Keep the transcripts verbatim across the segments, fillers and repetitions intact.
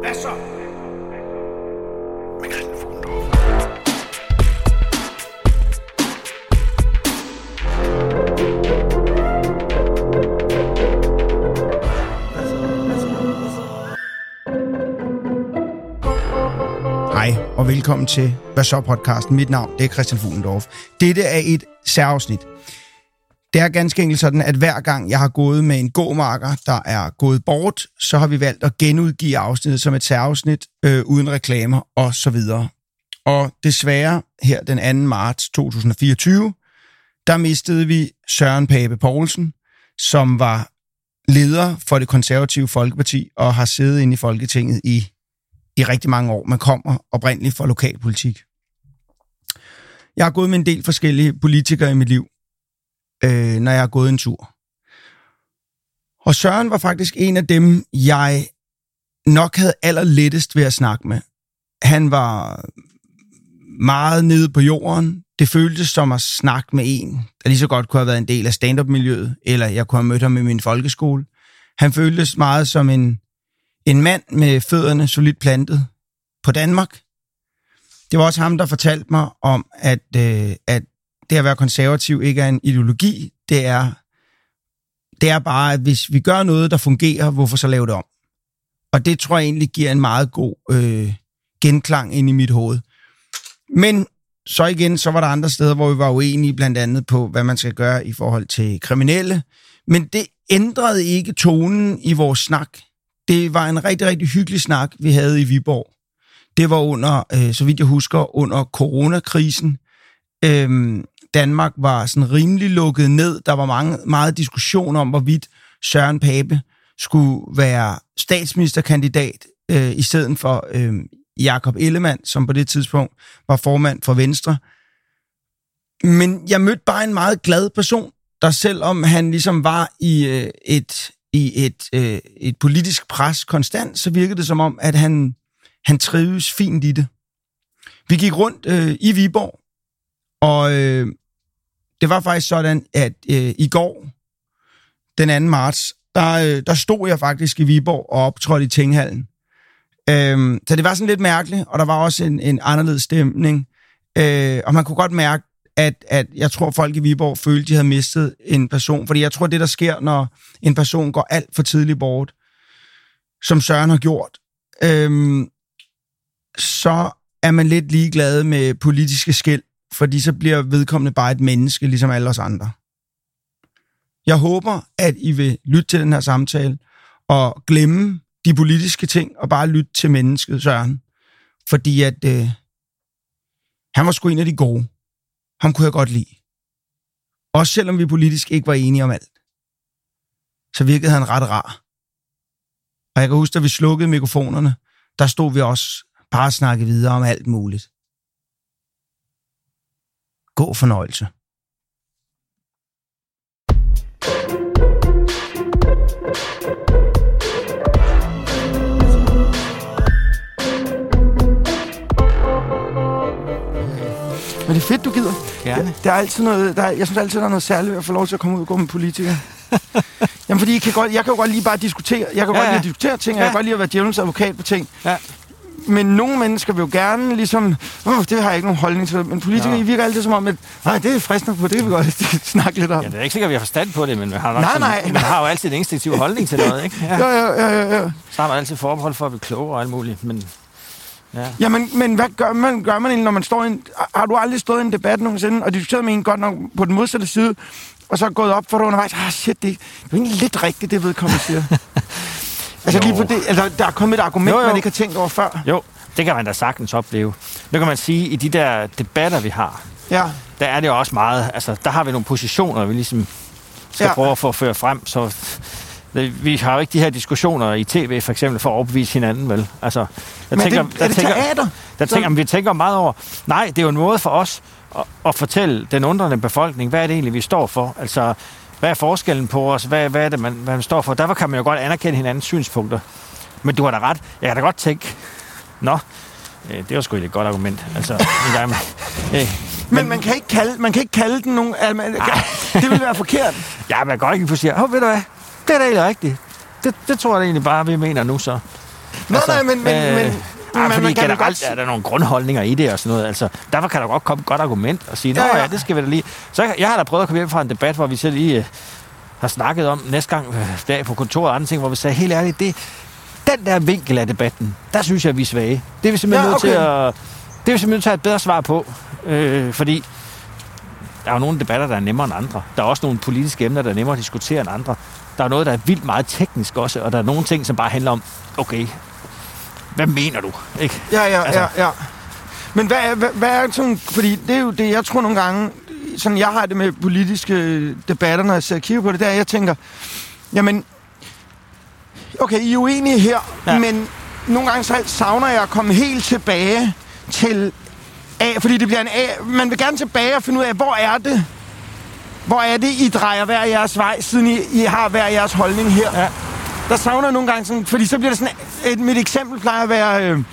Hvad så? Med Christian Fuglendorf. Hej og velkommen til Hvad så podcasten. Mit navn det er Christian Fuglendorf. Dette er et særafsnit. Det er ganske enkelt sådan, at hver gang jeg har gået med en gåmarker, der er gået bort, så har vi valgt at genudgive afsnittet som et særafsnit, øh, uden reklamer og så videre. Og desværre her den anden marts to tusind og fireogtyve, der mistede vi Søren Pape Poulsen, som var leder for Det Konservative Folkeparti og har siddet inde i Folketinget i, i rigtig mange år. Man kommer oprindeligt fra lokalpolitik. Jeg har gået med en del forskellige politikere i mit liv, øh, når jeg har gået en tur. Og Søren var faktisk en af dem, jeg nok havde allerlettest ved at snakke med. Han var meget nede på jorden. Det føltes som at snakke med en, der lige så godt kunne have været en del af stand-up-miljøet, eller jeg kunne have mødt ham i min folkeskole. Han føltes meget som en, en mand med fødderne solidt plantet på Danmark. Det var også ham, der fortalte mig om, at, øh, at det at være konservativ ikke er en ideologi. Det er, det er bare, at hvis vi gør noget, der fungerer, hvorfor så lave det om? Og det tror jeg egentlig giver en meget god øh, genklang ind i mit hoved. Men så igen, så var der andre steder, hvor vi var uenige, blandt andet på, hvad man skal gøre i forhold til kriminelle. Men det ændrede ikke tonen i vores snak. Det var en rigtig, rigtig hyggelig snak, vi havde i Viborg. Det var under, øh, så vidt jeg husker, under coronakrisen. Øhm, Danmark var sådan rimelig lukket ned. Der var mange, meget diskussion om, hvorvidt Søren Pape skulle være statsministerkandidat øh, i stedet for øh, Jakob Ellemann, som på det tidspunkt var formand for Venstre. Men jeg mødte bare en meget glad person, der selvom han ligesom var i øh, et, i et, øh, et politisk pres konstant, så virkede det som om, at han, han trives fint i det. Vi gik rundt øh, i Viborg, og øh, det var faktisk sådan, at øh, i går, den anden marts, der, øh, der stod jeg faktisk i Viborg og optrådte i Tinghallen. Øh, så det var sådan lidt mærkeligt, og der var også en, en anderledes stemning. Øh, og man kunne godt mærke, at, at jeg tror, folk i Viborg følte, de havde mistet en person. Fordi jeg tror, det der sker, når en person går alt for tidligt bort, som Søren har gjort, øh, så er man lidt ligeglad med politiske skel, fordi så bliver vedkommende bare et menneske, ligesom alle os andre. Jeg håber, at I vil lytte til den her samtale og glemme de politiske ting og bare lytte til mennesket, Søren. Fordi at øh, han var sgu en af de gode. Ham kunne jeg godt lide. Også selvom vi politisk ikke var enige om alt, så virkede han ret rar. Og jeg kan huske, at vi slukkede mikrofonerne, der stod vi også bare og snakkede videre om alt muligt. God fornøjelse. Men det er fedt, du gider. Gerne. Der er altid noget, der er, jeg synes altid, der er noget særligt ved at få lov til at komme ud og gå med politikere. Jamen, fordi jeg kan, godt, jeg kan jo godt lige bare diskutere. Jeg kan ja, godt lide at diskutere ting, og ja. Jeg kan godt lide at være djævelens advokat på ting. Ja. Men nogle mennesker vil jo gerne ligesom, åh, det har jeg ikke nogen holdning til. Men politikere, ja. I virker altid som om, at nej, det er fristende på, det kan vi godt snakke lidt om. Ja, det er ikke sikkert, at vi har forstand på det, men vi har, nok nej, sådan, nej, man nej. har jo altid en instinktiv holdning til noget, ikke? Ja, ja, ja, ja, ja. Så har man altid forbehold for at blive klogere og alt muligt, men... Ja, ja men, men hvad gør man, gør man egentlig, når man står i en... Har du aldrig stået i en debat nogensinde, og diskuteret med en godt nok på den modsatte side, og så gået op for dig undervejs, ah shit, det, det er egentlig lidt rigtigt, det vedkommende siger. altså lige for det, altså, der er kommet et argument, jo, jo. Man ikke har tænkt over før. Jo, det kan man da sagtens opleve. Nu kan man sige, i de der debatter, vi har, ja. Der er det jo også meget, altså der har vi nogle positioner, vi ligesom skal ja. Prøve at få føre frem, så... Vi har jo ikke de her diskussioner i tv, for eksempel, for at overbevise hinanden, vel? Altså, jeg men tænker, det, der er det tænker, teater? Der tænker, vi tænker meget over... Nej, det er jo en måde for os at, at fortælle den undrende befolkning, hvad er det egentlig, vi står for? Altså, hvad er forskellen på os? Hvad, hvad er det, man, hvad man står for? Derfor kan man jo godt anerkende hinandens synspunkter. Men du har da ret. Jeg kan da godt tænke... Nå, øh, det var sgu et godt argument. Altså, en gang med, øh, men, men man kan ikke kalde, man kan ikke kalde den nogen... Altså, man, det vil være forkert. Ja, man kan godt ikke få sige, hov, ved du hvad? Det er da egentlig rigtigt. Det, det tror jeg egentlig bare, vi mener nu så. Nå, altså, nej, men... men, øh, men Ja, men fordi generelt godt... er der nogle grundholdninger i det og sådan noget. Altså, derfor kan der godt komme et godt argument og sige, nå ja, ja. ja, det skal vi da lige... Så jeg har da prøvet at komme hjem fra en debat, hvor vi selv lige øh, har snakket om næste gang øh, dag på kontoret og andre ting, hvor vi sagde, helt ærligt, det, den der vinkel af debatten, der synes jeg, vi er svage. Det er vi simpelthen ja, okay. nødt til at... Det er vi simpelthen nødt til at have et bedre svar på. Øh, fordi der er jo nogle debatter, der er nemmere end andre. Der er også nogle politiske emner, der er nemmere at diskutere end andre. Der er noget, der er vildt meget teknisk også, og der er nogle ting, som bare handler om, okay... Hvad mener du? Ikke? Ja, ja, altså. ja, ja. Men hvad er, hvad, hvad er sådan... Fordi det er jo det, jeg tror nogle gange... Sådan, jeg har det med politiske debatter, når jeg ser og kigger på det, der jeg tænker... Jamen... Okay, I er uenige her, ja. Men nogle gange så savner jeg at komme helt tilbage til... A, fordi det bliver en A... Man vil gerne tilbage og finde ud af, hvor er det? Hvor er det, I drejer hver jeres vej, siden I, I har hver jeres holdning her? Ja. Der savner jeg nogle gange sådan, fordi så bliver det sådan, et, mit eksempel plejer at være, øh,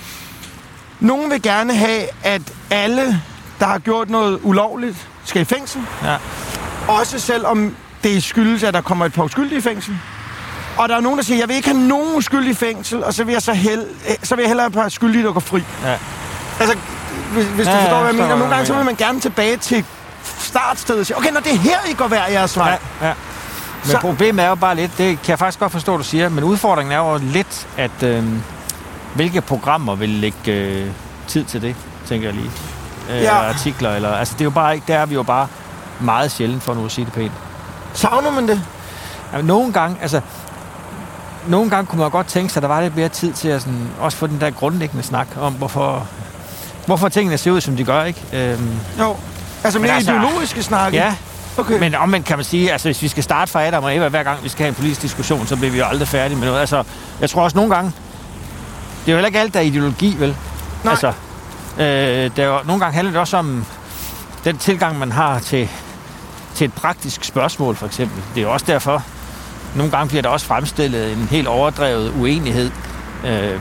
nogen vil gerne have, at alle, der har gjort noget ulovligt, skal i fængsel. Ja. Også selvom det skyldes, at der kommer et par uskyldige i fængsel. Og der er nogen, der siger, jeg vil ikke have nogen uskyldige i fængsel, og så vil jeg, så hel, så vil jeg hellere have et par skyldige, der går fri. Ja. Altså, hvis, hvis ja, du forstår, hvad jeg mener. Nogle gange så vil man gerne tilbage til startstedet og sige, okay, når det er her, I går hver jeres vej. Ja, ja. Men så... problemet er jo bare lidt, det kan jeg faktisk godt forstå, du siger, men udfordringen er jo lidt, at øh, hvilke programmer vil lægge øh, tid til det, tænker jeg lige. Øh, ja. Artikler, eller, altså det er jo bare ikke, der er vi jo bare meget sjældent, for nu at sige det pænt. Savner man det? Ja, nogle gange, altså, nogle gange kunne man godt tænke sig, at der var lidt mere tid til at sådan, også få den der grundlæggende snak om, hvorfor, hvorfor tingene ser ud, som de gør, ikke? Øhm, jo, altså mere altså, ideologiske snakke. Ja. Okay. Men omvendt kan man sige, altså hvis vi skal starte fra Adam og Eva, hver gang vi skal have en politisk diskussion, så bliver vi jo aldrig færdige med noget. Altså, jeg tror også nogle gange, det er jo heller ikke alt, der er ideologi, vel? Nej. Altså, øh, der er jo, nogle gange handler det også om den tilgang, man har til, til et praktisk spørgsmål, for eksempel. Det er jo også derfor, nogle gange bliver der også fremstillet en helt overdrevet uenighed øh,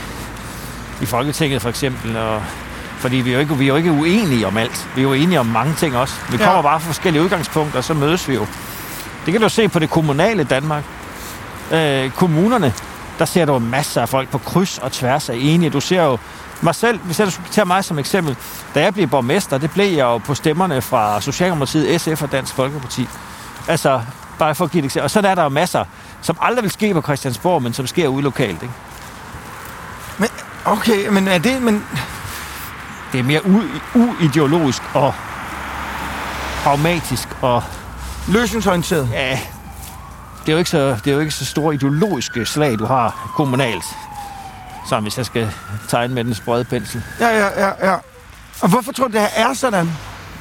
i Folketinget, for eksempel, og fordi vi er, jo ikke, vi er jo ikke uenige om alt. Vi er jo enige om mange ting også. Vi kommer ja. bare fra forskellige udgangspunkter, og så mødes vi jo. Det kan du se på det kommunale Danmark. Øh, kommunerne, der ser du masser af folk på kryds og tværs af enige. Du ser jo mig selv, hvis jeg skulle tage mig som eksempel, da jeg blev borgmester, det blev jeg jo på stemmerne fra Socialdemokratiet, S F og Dansk Folkeparti. Altså, bare for at give et eksempel. Og så er der jo masser, som aldrig vil ske på Christiansborg, men som sker ude lokalt, ikke? Men, okay, men er det... Men det er mere uideologisk og pragmatisk og løsningsorienteret. Ja, det er jo ikke så det er jo ikke så store ideologiske slag du har kommunalt, som hvis jeg skal tegne med den sprøde pensel. Ja, ja, ja, ja. Og hvorfor tror du det her er sådan?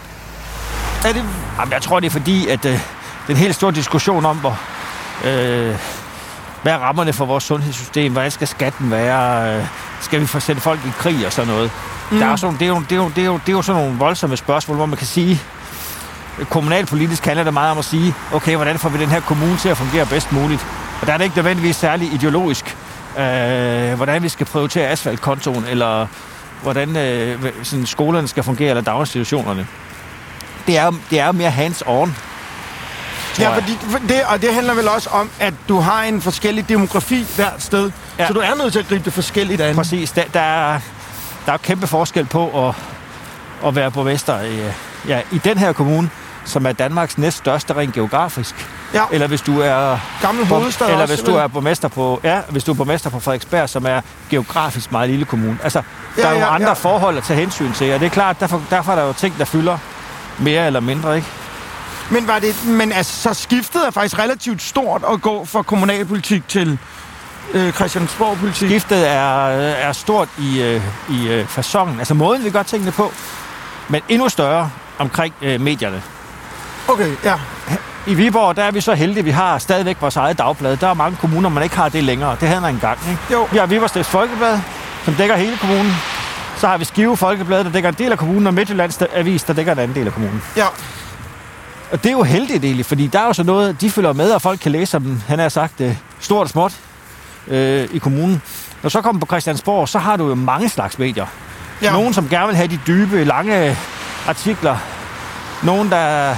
Er det? Jamen, jeg tror det er fordi at øh, det er en helt stor diskussion om hvor øh, hvad er rammerne for vores sundhedssystem? Hvad skal skatten være? Skal vi få sendt folk i krig og sådan noget? Mm. Der er sådan, det, er jo, det, er jo, det, er jo, det er jo sådan nogle voldsomme spørgsmål, hvor man kan sige, kommunalpolitisk handler det meget om at sige, okay, hvordan får vi den her kommune til at fungere bedst muligt? Og der er det ikke nødvendigvis særlig ideologisk, øh, hvordan vi skal prioritere asfaltkontoen, eller hvordan øh, sådan skolerne skal fungere, eller daginstitutionerne. Det er, det er mere hands-on. Ja, fordi det, og det handler vel også om, at du har en forskellig demografi hvert sted, ja. Så du er nødt til at gribe det forskelligt an. Præcis. Der, der, er, der er kæmpe forskel på at, at være borgmester i, ja, i den her kommune, som er Danmarks næststørste rent geografisk. Ja. Eller hvis du er Gammel hovedstad Eller også, hvis du er borgmester på ja, hvis du er borgmester på Frederiksberg, som er geografisk meget lille kommune. Altså, ja, der er jo ja, andre ja. forhold at tage hensyn til, og det er klart, derfor, derfor er der jo ting, der fylder mere eller mindre, ikke? Men var det, men altså, så skiftet er faktisk relativt stort at gå fra kommunalpolitik til øh, Christiansborg-politik. Skiftet er, er stort i, øh, i øh, façonen, altså måden, vi gør tingene på, men endnu større omkring øh, medierne. Okay, ja. I Viborg, der er vi så heldige, vi har stadigvæk vores eget dagblad. Der er mange kommuner, man ikke har det længere. Det havde man engang, ikke? Jo. Vi har Viborg Stifts Folkeblad, som dækker hele kommunen. Så har vi Skive Folkeblad, der dækker en del af kommunen, og Midtjyllands Avis, der dækker en anden del af kommunen. Ja. Og det er jo heldigt egentlig, fordi der er jo så noget, de følger med, og folk kan læse om den, han har sagt, øh, stort og småt øh, i kommunen. Når så kommer på Christiansborg, så har du jo mange slags medier. Ja. Nogen, som gerne vil have de dybe, lange artikler. Nogen, der,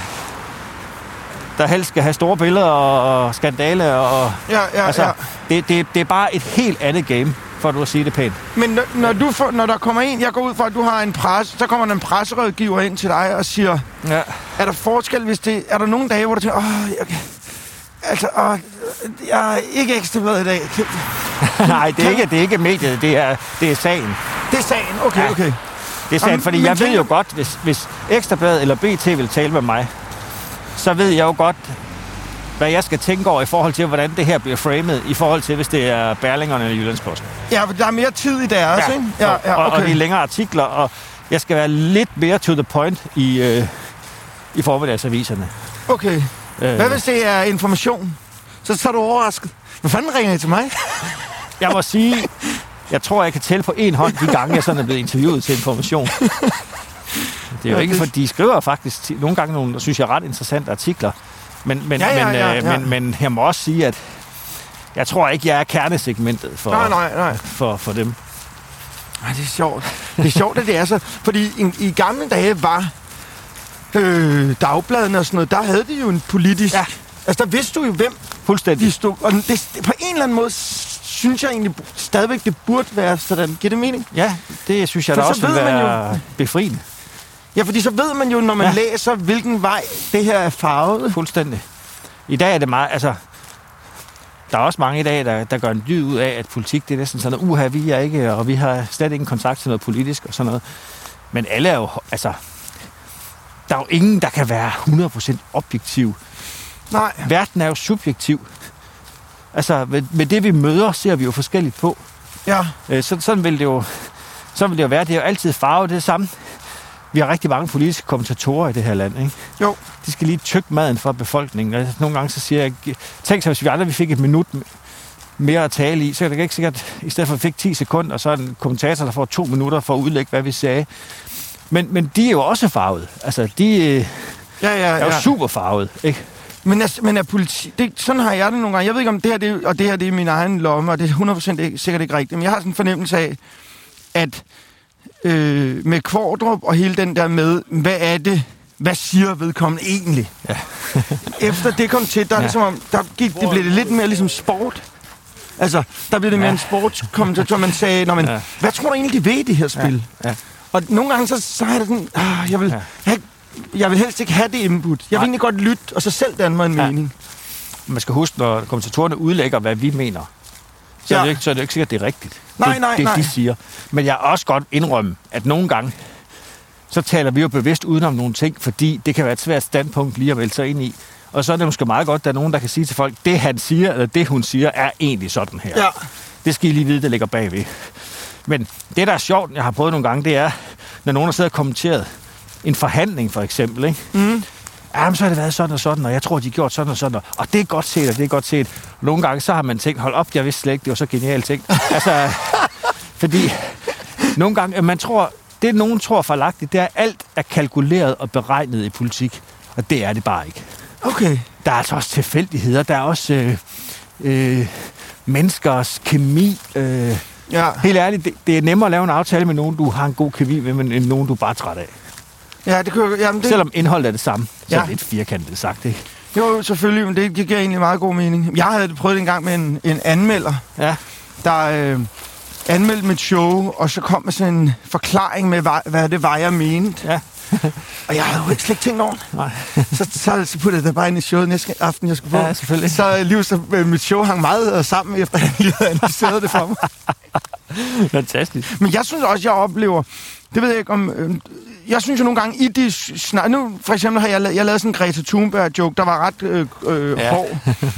der helst skal have store billeder og skandale. Og, ja, ja, altså, ja. Det, det, det er bare et helt andet game. for du at sige det pænt. Men når, når, du får, når der kommer en, jeg går ud fra, at du har en presse, så kommer der en presserådgiver ind til dig og siger, ja. Er der forskel, hvis det... Er der nogle dage, hvor du tænker, åh, jeg, altså, åh, jeg er ikke Ekstra Bladet i dag. Nej, det er, ikke, det er ikke mediet, det er, det er sagen. Det er sagen, okay, ja. okay. Det er sagen, fordi jeg ved jo godt, hvis, hvis Ekstra Bladet eller B T vil tale med mig, så ved jeg jo godt, hvad jeg skal tænke over i forhold til, hvordan det her bliver framet, i forhold til, hvis det er Berlingeren eller Jyllandsposten. Ja, for der er mere tid i deres, ja. ikke? Ja, ja, okay. og, og de længere artikler, og jeg skal være lidt mere to the point i, øh, i formiddagsaviserne. Okay. Øh. Hvad hvis det er information? Så, så er du overrasket. Hvad fanden ringer I til mig? Jeg må sige, jeg tror, jeg kan tælle på en hånd de gange, jeg sådan er blevet interviewet til Information. Det er jo ikke, for de skriver faktisk nogle gange nogle, synes jeg, ret interessante artikler. Men, men, ja, ja, men, ja, ja. Men, men jeg må også sige, at jeg tror ikke, jeg er kernesegmentet for, nej, nej, nej. for, for dem. Nej, det er sjovt. Det er sjovt, at det er så. Fordi i, i gamle dage var øh, dagbladene og sådan noget, der havde de jo en politisk... Ja. Altså, der vidste du jo, hvem fuldstændig de stod. Og det, på en eller anden måde synes jeg egentlig stadigvæk, det burde være sådan. Giver det mening? Ja, det synes jeg for da også vil være jo, befriende. Ja, fordi så ved man jo, når man ja. læser, hvilken vej det her er farvet. Fuldstændig. I dag er det meget... Altså, der er også mange i dag, der, der gør en dyd ud af, at politik, det er næsten sådan noget, uha, vi er ikke, og vi har slet ikke kontakt til noget politisk og sådan noget. Men alle er jo... Altså, der er jo ingen, der kan være hundrede procent objektiv. Nej. Verden er jo subjektiv. Altså, med, med det vi møder, ser vi jo forskelligt på. Ja. Øh, så, sådan vil det jo... Sådan vil det jo være. Det er jo altid farve det samme. Vi har rigtig mange politiske kommentatorer i det her land, ikke? Jo. De skal lige tykke maden for befolkningen. Nogle gange så siger jeg, tænk så, hvis vi andre vi fik et minut mere at tale i, så er det ikke sikkert, i stedet for at vi fik ti sekunder, og så er en kommentator, der får to minutter for at udlægge, hvad vi sagde. Men, men de er jo også farvet. Altså, de ja, ja, ja. er jo super farvet, ikke? Men er, men er politi... Det, sådan har jeg det nogle gange. Jeg ved ikke, om det her, det, og det her det er min egen lomme, og det er hundrede procent ikke, sikkert ikke rigtigt, men jeg har sådan en fornemmelse af, at øh, med Kvartrup og hele den der med, hvad er det, hvad siger vedkommende egentlig? Ja. Efter det kom til, der, ja. ligesom, om, der gik, det blev det lidt mere ligesom sport. Altså, der blev det mere ja. en sportskommentator, man sagde, når man, ja. hvad tror du egentlig, de ved i det her spil? Ja. Ja. Og nogle gange, så, så er det sådan, ah, jeg, vil, ja. jeg, jeg vil helst ikke have det input. Jeg vil Nej. egentlig godt lytte, og så selv danne mig en ja. mening. Man skal huske, når kommentatorerne udlægger, hvad vi mener, så, ja. er, det ikke, så er det ikke sikkert, det er rigtigt. Nej, det, nej, det, nej. de siger. Men jeg er også godt indrømme, at nogle gange, så taler vi jo bevidst udenom nogle ting, fordi det kan være et svært standpunkt lige at melde sig ind i. Og så er det måske meget godt, at der er nogen, der kan sige til folk, det han siger, eller det hun siger, er egentlig sådan her. Ja. Det skal I lige vide, der ligger bagved. Men det, der er sjovt, jeg har prøvet nogle gange, det er, når nogen har siddet og kommenteret en forhandling, for eksempel, ikke? Mm. Jamen, så har det været sådan og sådan, og jeg tror, de har gjort sådan og sådan, og det er godt set, og det er godt set. Nogle gange, så har man tænkt, hold op, jeg vidste slet ikke, det var så genialt tænkt. Altså, fordi nogle gange, man tror, det nogen tror forlagtigt, det er, at alt er kalkuleret og beregnet i politik, og det er det bare ikke. Okay. Der er altså også tilfældigheder, der er også øh, øh, menneskers kemi. Øh, ja. Helt ærligt, det, det er nemmere at lave en aftale med nogen, du har en god kemi med, end nogen, du er bare træt af. Ja, det kan jamen det... Selvom indholdet er det samme, så ja. er det lidt firkantet sagt, ikke? Jo, selvfølgelig, men det, det giver egentlig meget god mening. Jeg havde prøvet en gang med en, en anmelder, ja. der øh, anmeldte mit show, og så kom med sådan en forklaring med, hvad, hvad det var, jeg mente. Ja. Og jeg havde jo ikke slet ikke tænkt over det. Nej. så, så, så puttede jeg det bare ind i showet næste aften, jeg skulle på. Ja, selvfølgelig. Så lige så mit show hang meget sammen, efter han lige havde analyseret det for mig. Fantastisk. Men jeg synes også, jeg oplever, det ved jeg ikke om... Øh, jeg synes jo nogle gange, i de snak... Nu, for eksempel har jeg, lavet, jeg lavet sådan en Greta Thunberg-joke, der var ret øh, øh, ja. hård.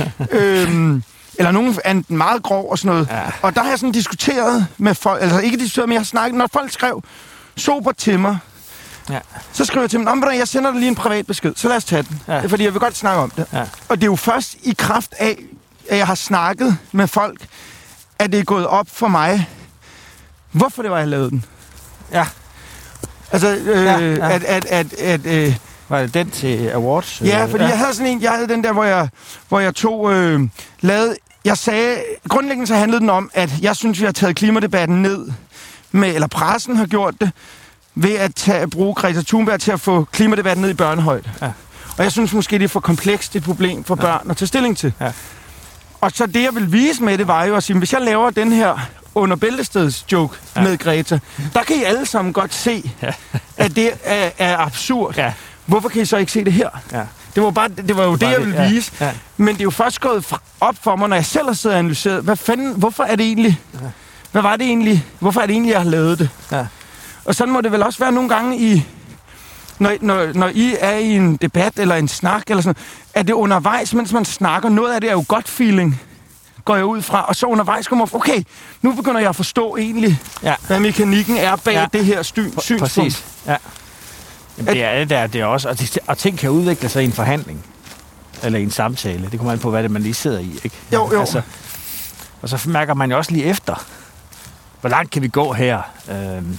øhm, eller nogen er meget grov og sådan noget. Ja. Og der har jeg sådan diskuteret med folk... Altså ikke diskuteret, men jeg har snakket... Når folk skrev sober til mig, ja. så skriver jeg til dem, om jeg sender dig lige en privat besked, så lad os tage den. Ja. Fordi jeg vil godt snakke om det. Ja. Og det er jo først i kraft af, at jeg har snakket med folk, at det er gået op for mig, hvorfor det var, jeg lavede den. Ja. Altså, øh, ja, ja. at... at, at, at øh, var det den til awards? Ja, fordi ja. jeg havde sådan en... Jeg havde den der, hvor jeg, hvor jeg tog... Øh, lavede... Jeg sagde... Grundlæggende så handlede den om, at jeg synes, vi har taget klimadebatten ned med... Eller pressen har gjort det, ved at tage, bruge Greta Thunberg til at få klimadebatten ned i børnehøjde. Ja. Og jeg synes måske, det er for komplekst et problem for børn ja. at tage stilling til. Ja. Og så det, jeg vil vise med det, var jo at sige, hvis jeg laver den her under bæltesteds joke ja. med Greta, der kan I alle sammen godt se, ja. at det er, er absurd. Ja. Hvorfor kan I så ikke se det her? Ja. Det var, bare, det var jo det, det, jeg ville ja. vise. Ja. Men det er jo først gået op for mig, når jeg selv har siddet og analyseret. Hvad fanden, hvorfor er det egentlig... Ja. Hvad var det egentlig? Hvorfor er det egentlig, jeg har lavet det? Ja. Og sådan må det vel også være nogle gange i... Når, når, når I er i en debat eller en snak, eller sådan, er det undervejs, mens man snakker. Noget af det er jo godt feeling, går jeg ud fra. Og så undervejs kommer jeg, okay, nu begynder jeg at forstå egentlig, ja. hvad mekanikken er bag ja. det her sty- synspunkt. Præcis, ja. Jamen, det er det der, det er også. Og, det, og ting kan udvikle sig i en forhandling. Eller i en samtale. Det kommer an på, hvad det man lige sidder i, ikke? Jo, jo. Altså, og så mærker man jo også lige efter, hvor langt kan vi gå her? Øhm,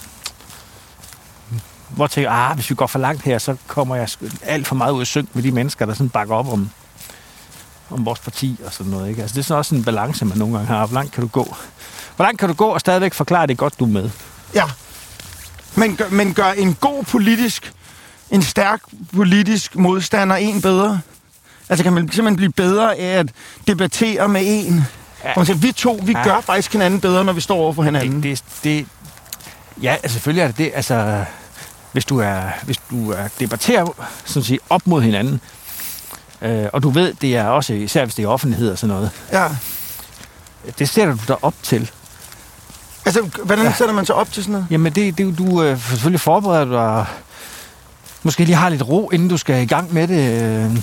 hvor tænker ah, hvis vi går for langt her, så kommer jeg alt for meget ud af synk med de mennesker, der sådan bakker op om, om vores parti og sådan noget, ikke? Altså, det er sådan også en balance, man nogle gange har. Hvor langt kan du gå? Hvor langt kan du gå og stadigvæk forklare det godt, du er med? Ja. Men gør, men gør en god politisk, en stærk politisk modstander en bedre? Altså, kan man simpelthen blive bedre af at debattere med en? Ja. Siger, vi to, vi ja. gør faktisk hinanden bedre, når vi står over for hinanden. Det, det, det, ja, altså, selvfølgelig er det det. Altså, hvis du er, hvis du er debatterer sådan at sige, op mod hinanden, øh, og du ved, det er også, især hvis det er offentlighed og sådan noget, ja. det sætter du dig op til. Altså, hvordan ja. sætter man sig op til sådan noget? Jamen, det, det du øh, selvfølgelig forbereder dig, måske lige har lidt ro, inden du skal i gang med det.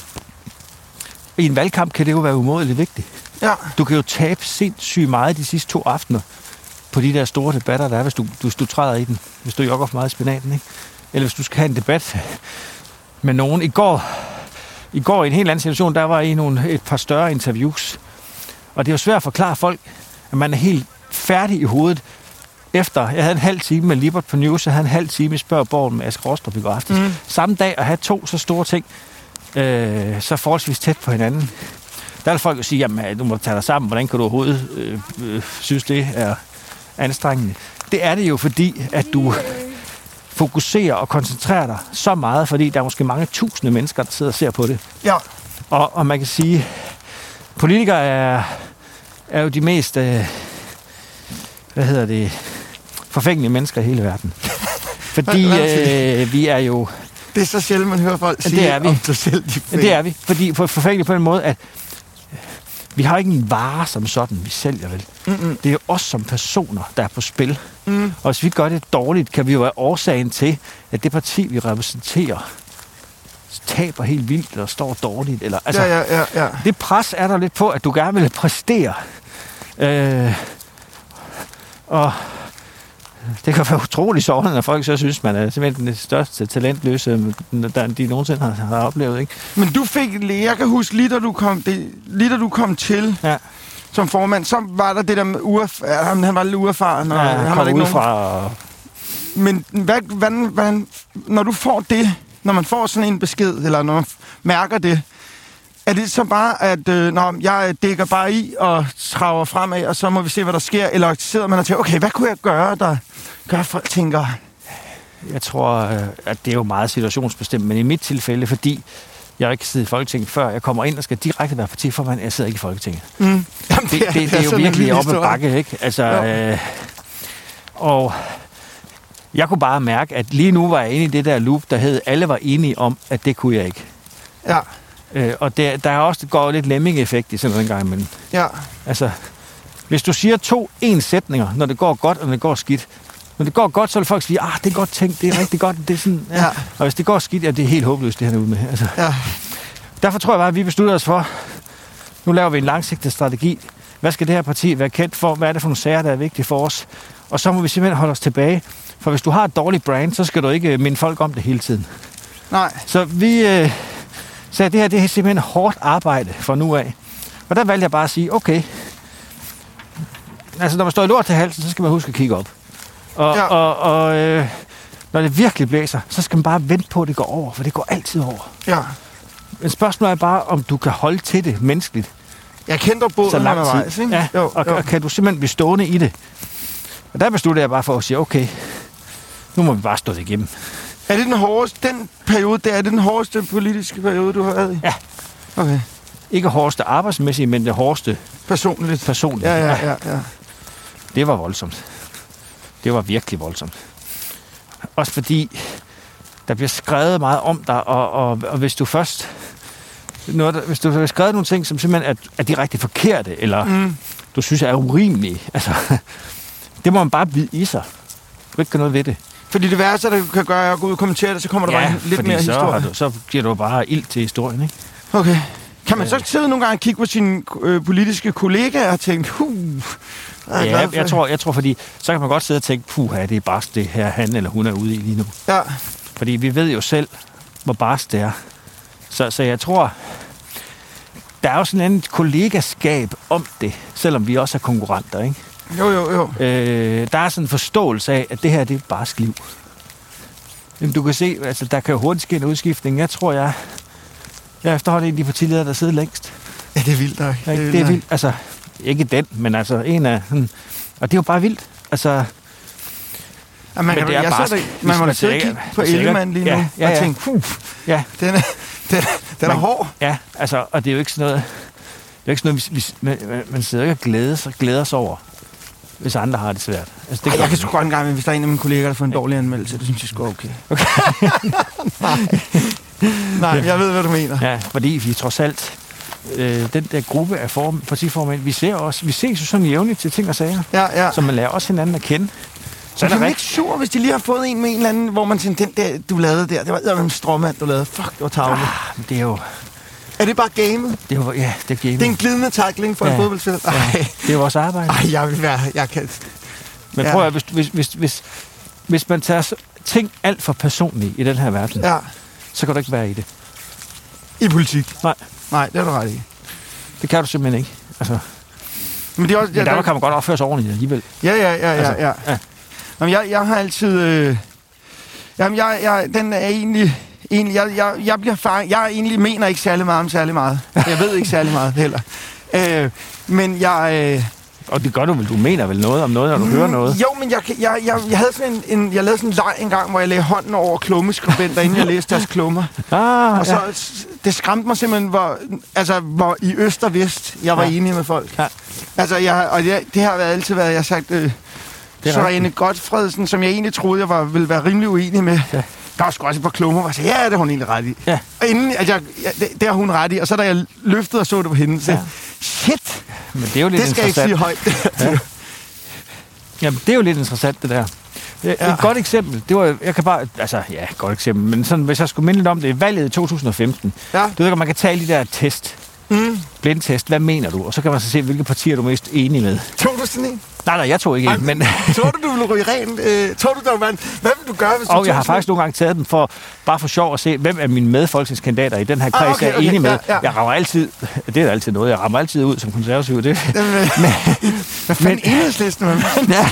I en valgkamp kan det jo være umådeligt vigtigt. Ja. Du kan jo tabe sindssygt meget de sidste to aftener på de der store debatter, der er, hvis du, hvis du træder i den. Hvis du jogger for meget i spinaten, ikke? Eller hvis du skal have en debat med nogen. I går, i går i en helt anden situation, der var i nogle, et par større interviews. Og det er jo svært at forklare folk, at man er helt færdig i hovedet. Efter, jeg havde en halv time med Libert på News, jeg havde en halv time i Spørgborgen med Asger Rostrup i går aftes. Mm. Samme dag at have to så store ting, øh, så forholdsvis tæt på hinanden. Der er folk, der siger, jamen, du må tage dig sammen, hvordan kan du overhovedet øh, øh, synes, det er anstrengende. Det er det jo, fordi at du fokuserer og koncentrerer dig så meget, fordi der er måske mange tusinde mennesker, der sidder og ser på det. Ja. Og, og man kan sige, politikere er, er jo de mest, øh, hvad hedder det, forfængelige mennesker i hele verden. Fordi øh, vi er jo... Det er så sjældent, man hører folk sige det er vi. om sig selv. De det er vi, fordi for forfængeligt på en måde, at vi har ikke en vare som sådan, vi sælger vel. Mm-mm. Det er jo os som personer, der er på spil. Mm. Og hvis vi gør det dårligt, kan vi jo være årsagen til, at det parti, vi repræsenterer, taber helt vildt og står dårligt. Eller, altså, ja, ja, ja, ja. Det pres er der lidt på, at du gerne vil præstere. Øh, og det kan være utroligt sårende, når folk så synes, man er simpelthen det største talentløse, de nogensinde har, har oplevet. Ikke? Men du fik, jeg kan huske, lige da du kom, det, lige da du kom til ja. som formand, så var der det der med uerf- han, han var lidt uerfaren. Og ja, han, han kom udefra. Og... Men hvad, hvordan, hvordan, når du får det, når man får sådan en besked, eller når man mærker det, er det så bare, at øh, når jeg dækker bare i og traver fremad, og så må vi se, hvad der sker? Eller sidder man og tænker, okay, hvad kunne jeg gøre, der gør, at folk tænker... Jeg tror, at det er jo meget situationsbestemt, men i mit tilfælde, fordi jeg ikke sidder i Folketinget før, jeg kommer ind og skal direkte være partiformand, jeg sidder ikke i Folketinget. Mm. Jamen, det, det, det, det, det er jo virkelig op ad bakke, ikke? Altså, øh, og jeg kunne bare mærke, at lige nu var jeg inde i det der loop, der hed, alle var enige om, at det kunne jeg ikke. Ja. Øh, og der, der er også går lidt lemming-effekt i sådan en gang imellem. Ja. Altså, hvis du siger to ens sætninger, når det går godt, og når det går skidt. Når det går godt, så vil folk sige, ah, det er godt tænkt, det er rigtig godt, det er sådan, ja. Ja. Og hvis det går skidt, ja, det er helt håbløst, det her ude med. Altså. Ja. Derfor tror jeg bare, at vi beslutter os for, nu laver vi en langsigtet strategi. Hvad skal det her parti være kendt for? Hvad er det for nogle sager, der er vigtige for os? Og så må vi simpelthen holde os tilbage. For hvis du har et dårligt brand, så skal du ikke minde folk om det hele tiden. Nej. Så vi... Øh, Så det her, det er simpelthen hårdt arbejde fra nu af. Og der valgte jeg bare at sige, okay, altså når man står i lort til halsen, så skal man huske at kigge op. Og, ja. og, og øh, når det virkelig blæser, så skal man bare vente på, at det går over, for det går altid over. Ja. Men spørgsmålet er bare, om du kan holde til det menneskeligt. Jeg kender båden undervejs, ikke? Ja, jo, og, jo. og kan du simpelthen blive stående i det. Og der besluttede jeg bare for at sige, okay, nu må vi bare stå det igennem. Er det den hårdeste, den periode, det er det den hårdeste politiske periode, du har været i? Ja. Okay. Ikke hårdeste arbejdsmæssigt, men det hårdeste personligt. Personligt. Ja, ja, ja, ja. Det var voldsomt. Det var virkelig voldsomt. Også fordi, der bliver skrevet meget om dig, og, og, og hvis du først... Noget, hvis du har skrevet nogle ting, som simpelthen er, er direkte forkerte, eller mm. du synes er urimelige, altså, det må man bare vide i sig. Du kan ikke gøre noget ved det. Fordi det værste, der kan gøre, er at gå ud og kommentere det, så kommer der ja, bare lidt mere så historie. Du, så giver du bare ild til historien, ikke? Okay. Kan man så sidde nogle gange og kigge på sine øh, politiske kollegaer og tænke, huh, jeg ja, jeg, jeg, tror, jeg tror, fordi så kan man godt sidde og tænke, puh, det er barsk det her, han eller hun er ude i lige nu. Ja. Fordi vi ved jo selv, hvor barsk det er. Så, så jeg tror, der er jo sådan en anden kollegaskab om det, selvom vi også er konkurrenter, ikke? Jo, jo, jo. Øh, der er sådan en forståelse af, at det her, det er barsk liv. Jamen, du kan se, altså, der kan jo hurtigt ske en udskiftning. Jeg tror, jeg, jeg er efterhånden en af de partiledere, der sidder længst. Ja, det er vildt nok. Ja, det er vildt. Altså, ikke den, men altså en af... Hmm, og det er jo bare vildt. Altså... Ja, man, men det er jeg barsk. Det, man må da sidde og kigge på Ellemann lige nu ja, ja, ja. og tænke, puh, ja. den er, den, den er hård. Ja, altså, og det er jo ikke sådan noget... Det er ikke sådan noget, vi, vi, man, man sidder ikke og glæder sig, glæder sig over, hvis andre har det svært. Altså, det Ej, jeg kan sgu godt en gang, men hvis der er en af mine kolleger, der får en dårlig anmeldelse, det synes jeg sgu okay. okay. Nej. Nej, jeg ved, hvad du mener. Ja, fordi vi trods alt, øh, den der gruppe af form, partiformænd, vi ser også, vi ses jo sådan jævnligt til ting og sager, ja, ja. så man lærer også hinanden at kende. Så er man ikke sur, hvis de lige har fået en med en eller anden, hvor man siger, den der, du lavede der, det var en stråmand, du lavede. Fuck, det var tavle. Ah, det er jo... Er det bare gamet? Det er jo, ja, det er gamet. Det er en glidende tackling for ja. en fodboldspiller. Ja, det er vores arbejde. Ej, jeg vil være... Jeg kan... Men ja. prøv at, hvis, hvis, hvis, hvis, hvis man tager ting alt for personligt i den her verden, ja. så kan du ikke være i det. I politik? Nej. Nej, det er du ret i. Det kan du simpelthen ikke. Altså, men det er også, men der, der kan man godt opføre sig ordentligt alligevel. Ja, ja, ja, ja. Altså, ja. ja. Jamen, jeg, jeg har altid... Øh... Jamen, jeg, jeg, den er egentlig... egentlig jeg, jeg, jeg bliver far... Jeg egentlig mener ikke særlig meget om særlig meget. Jeg ved ikke særlig meget heller. Øh, men jeg... Øh... Og det gør du vel? Du mener vel noget om noget, når du mm, hører noget? Jo, men jeg, jeg, jeg, jeg havde sådan en, en... Jeg lavede sådan en leg en gang, hvor jeg lagde hånden over klummeskribenter, inden jeg læste deres klummer. Ah, og så... Ja. Det skræmte mig simpelthen, hvor... Altså, hvor i øst og vest, jeg var ja. enig med folk. Ja. Altså, jeg... Og det, det har været altid været... Jeg har sagt... Øh, Søren Godtfredsen, som jeg egentlig troede, jeg var, ville være rimelig uenig med. Ja. Der var sgu også et par klummer, hvor jeg sagde, ja, det har hun egentlig ret i. Ja. Og inden, at jeg, ja, det, det har hun ret i. Og så da jeg løftede og så det på hende, så ja. shit, men det, er jo lidt det skal jeg ikke sige højt. Ja. Jamen, det er jo lidt interessant, det der. Et ja. godt eksempel, det var, jeg kan bare, altså, ja, et godt eksempel, men sådan, hvis jeg skulle minde lidt om det, i valget i to tusind og femten, ja. du ved, man kan tage de der test, mm. blindtest, hvad mener du? Og så kan man så se, hvilke partier du er mest enig med. Tog du sådan en? Nej, nej, jeg tog ikke en, men... Tror du, du ville ryge rent? Øh, tror du, der var en... Hvad vil du gøre, hvis du Og jeg har faktisk nogle gange taget dem for, bare for sjov at se, hvem af mine medfolkningskandidater i den her kreds ah, okay, er enig okay, med. Ja, ja. Jeg rammer altid... Det er altid noget. Jeg rammer altid ud som konservativ. Det. Jamen, men, hvad fanden Enhedslisten, man? Ja.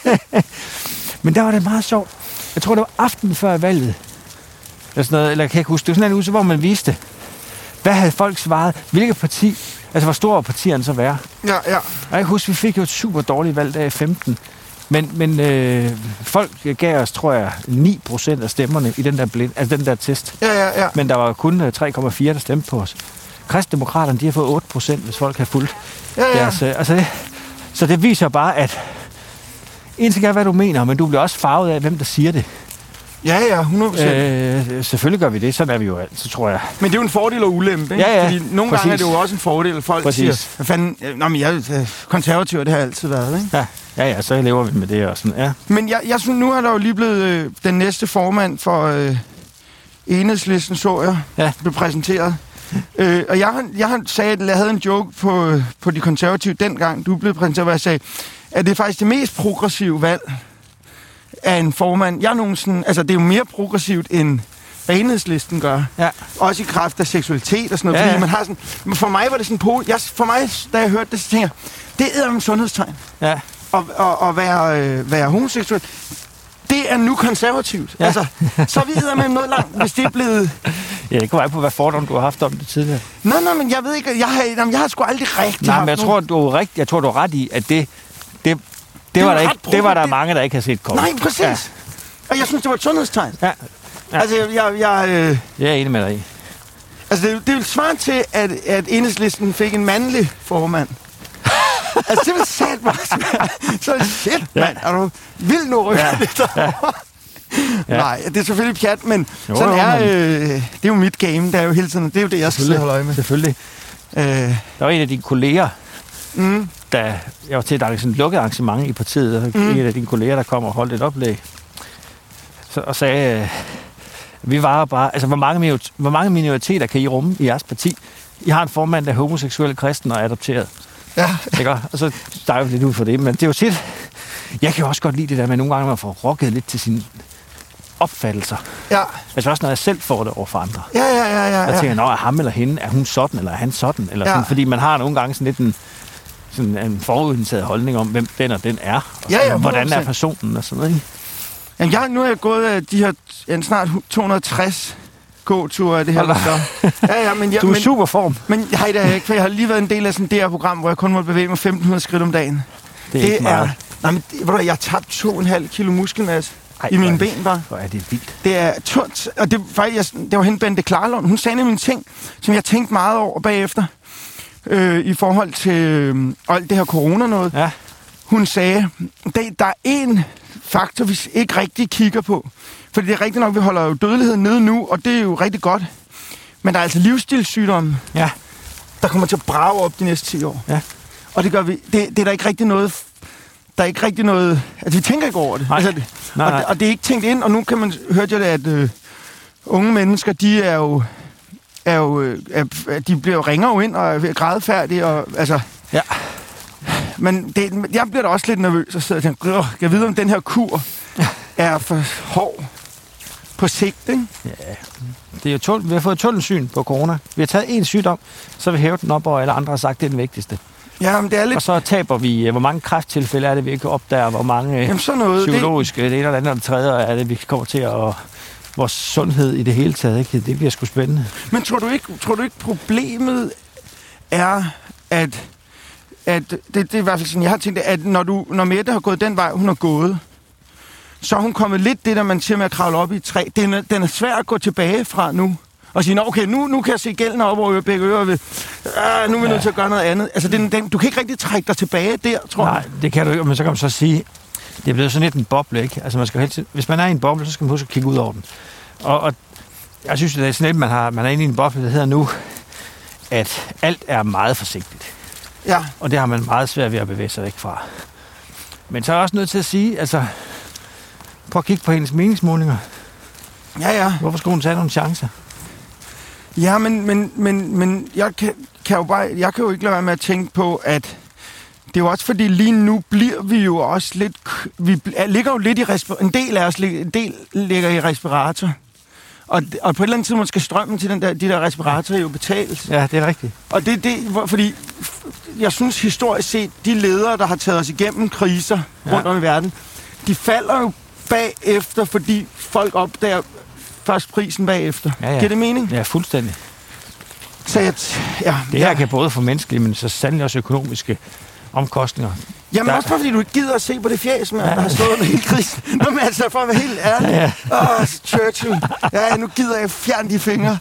Men der var det meget sjovt. Jeg tror, det var aftenen før valget. Eller sådan noget, eller jeg kan ikke huske. Det var sådan en uge, hvor man viste, hvad havde folk svaret? Hvilket parti? Altså, hvor store partierne så være? Ja, ja. Og jeg husker, vi fik jo et super dårligt valg der i femten. Men, men øh, folk gav os, tror jeg, ni procent af stemmerne i den der, blind, altså den der test. Ja, ja, ja. Men der var kun tre komma fire, der stemte på os. Kristdemokraterne, de har fået otte procent, hvis folk har fulgt ja, ja. deres... Altså, det, så det viser bare, at en ting er, hvad du mener, men du bliver også farvet af, hvem der siger det. Ja, ja, hundrede procent. Øh, selvfølgelig gør vi det, sådan er vi jo altid, tror jeg. Men det er jo en fordel og ulempe, ikke? Ja, ja. Fordi nogle Præcis. gange er det jo også en fordel, at folk Præcis. siger, hvad fanden, nå, men jeg er konservativ, det har altid været, ikke? Ja, ja, ja, så lever vi med det og sådan, ja. Men jeg, jeg synes, nu er der jo lige blevet øh, den næste formand for øh, Enhedslisten, så jeg, ja. blev præsenteret. øh, og jeg, jeg sagde, at jeg havde en joke på, på de konservative dengang, du blev præsenteret, hvor jeg sagde, at det er faktisk det mest progressive valg af en formand. Jeg er nogen sådan, altså det er jo mere progressivt end hvad Enhedslisten gør. Ja. Også i kraft af seksualitet og sådan noget. Ja, ja. Fordi man har sådan, men for mig var det sådan på, jeg, for mig, da jeg hørte det, så tænker jeg, det er en sundhedstegn. Ja. Og, og, og være, øh, være homoseksuel, det er nu konservativt. Ja. Altså, så videre med noget langt, hvis det er blevet... Ja, det kunne være på, hvad fordom du har haft om det tidligere. Nej, nej, men jeg ved ikke, jeg har, jamen, jeg har sgu aldrig rigtig Nej, men jeg tror, du er rigtig, jeg tror, du er ret i, at det... det Det, det, var der ikke, det var der det... mange, der ikke har set komme. Nej, præcis. Ja. Og jeg synes, det var et sundhedstegn. Ja. Ja. Altså, jeg... Jeg, jeg, øh... jeg er enig med dig i. Altså, det, det vil svare til, at, at Enhedslisten fik en mandlig formand. Altså, det var sat mig svært. Så shit, ja. mand. Er du vild nu rykker ja. det derovre? Ja. Ja. Nej, det er selvfølgelig pjat, men jo, sådan jo, er øh, det er jo mit game. Det er jo hele tiden, det er jo det, jeg skal holde øje med. Selvfølgelig. Øh. Der var en af dine kolleger, mm. da jeg var til et sådan lukket arrangement i partiet, og mm. en af dine kolleger, der kom og holdt et oplæg, så, og sagde, øh, vi var bare, altså hvor mange, hvor mange minoriteter kan I rumme i jeres parti? I har en formand, der er homoseksuel, kristen og adopteret. Ja. Ikke? Og så starter vi lidt ud for det, men det er jo tit, jeg kan jo også godt lide det der med nogle gange, at man får rokket lidt til sine opfattelser. Ja. Altså også når jeg selv får det over for andre. Ja, ja, ja, ja. Jeg tænker, nå, er ham eller hende, er hun sådan, eller er han sådan? Eller sådan, ja. Fordi man har nogle gange sådan lidt en, sådan en forudindtaget holdning om, hvem den og den er. Og ja, ja, hvordan er personen og sådan noget. Ikke? Jamen, jeg, nu er jeg gået af de her ja, snart to hundrede og tres gåture af det her. Så. Ja, ja, men jeg, du er i men, super form. Men nej, det er ikke, for jeg har lige været en del af sådan det her program, hvor jeg kun måtte bevæge mig femten hundrede skridt om dagen. Det er det ikke meget. Er, nej, men det, jeg har tabt to komma fem kilo muskelmasse. Ej, i mine ben bare. Hvor er det vildt. Det er tungt. Og det, faktisk, jeg, det var hende Bente Klarlund. Hun sagde nemlig en ting, som jeg tænkte meget over bagefter. Øh, I forhold til øh, alt det her corona noget. Ja. Hun sagde, det, der er en faktor, vi ikke rigtig kigger på. Fordi det er rigtigt nok, vi holder jo dødeligheden nede nu, og det er jo rigtig godt. Men der er altså livsstilssygdomme, ja. der kommer til at brage op de næste ti år. Ja. Og det gør vi. Det, det er der ikke rigtig noget... Der er ikke rigtig noget... Altså, vi tænker ikke over det. Nej. Altså, det nej, nej. Og, og det er ikke tænkt ind, og nu kan man... Hørte jeg det, at øh, unge mennesker, de er jo... Er jo er, de bliver jo ringer jo ind og er grædefærdige, og altså... Ja. Men det, jeg bliver da også lidt nervøs og sidder og tænker, kan jeg vide, om den her kur er for hård på sigt, ikke? Ja. Det er jo tål, vi har fået tunnelsyn på corona. Vi har taget én sygdom, så har vi hævet den op, og alle andre har sagt, det er den vigtigste. Ja, men det er lidt... Og så taber vi, hvor mange kræfttilfælde er det, vi ikke opdager, hvor mange Jamen, sådan noget, psykologiske, det... det ene eller andet og det tredje er det, vi kommer til at... Vores sundhed i det hele taget, ikke? Det bliver sgu spændende. Men tror du ikke, tror du ikke problemet er, at... at det, det er i hvert fald sådan, jeg har tænkt, at når, du, når Mette har gået den vej, hun har gået, så er hun kommet lidt det, der man siger med at kravle op i et træ. Den er, den er svær at gå tilbage fra nu. Og sige, okay, nu, nu kan jeg se gælden op over begge ører. Ved. Ah, nu er vi ja. nødt til at gøre noget andet. Altså, den, den, du kan ikke rigtig trække dig tilbage der, tror jeg. Nej, det kan du ikke. Men så kan man så sige, det er blevet sådan lidt en boble, ikke? Altså, man skal helst, hvis man er i en boble, så skal man huske at kigge ud over den. Og, og jeg synes, det er sådan lidt, man, har, man er inde i en boble, der hedder nu, at alt er meget forsigtigt. Ja. Og det har man meget svært ved at bevæge sig væk fra. Men så er jeg også nødt til at sige, altså, prøv at kigge på hendes meningsmålinger. Ja, ja. Hvorfor skulle hun tage nogle chancer? Ja, men, men, men, men jeg, kan, kan jo bare, jeg kan jo ikke lade være med at tænke på, at det er jo også fordi, lige nu bliver vi jo også lidt... Vi ligger jo lidt i respirator. En del af os en del ligger i respirator. Og, og på et eller andet tidspunkt skal strømmen til den der, de der respiratorer jo betales. Ja, det er rigtigt. Og det er det, fordi jeg synes historisk set, de ledere, der har taget os igennem kriser ja. rundt om i verden, de falder jo bagefter, fordi folk opdager først prisen bagefter. Ja, ja. Giver det mening? Ja, fuldstændig. Så jeg, ja, det her ja. kan både få menneskelige, men så sandelig også økonomiske omkostninger. Jamen der... også bare, fordi du ikke gider at se på det fjæs, man, ja. der har stået med hele krisen. Nå, men altså, for at være helt ærlig. Ja, ja. Åh, Churchill. Ja, nu gider jeg fjerne de fingre.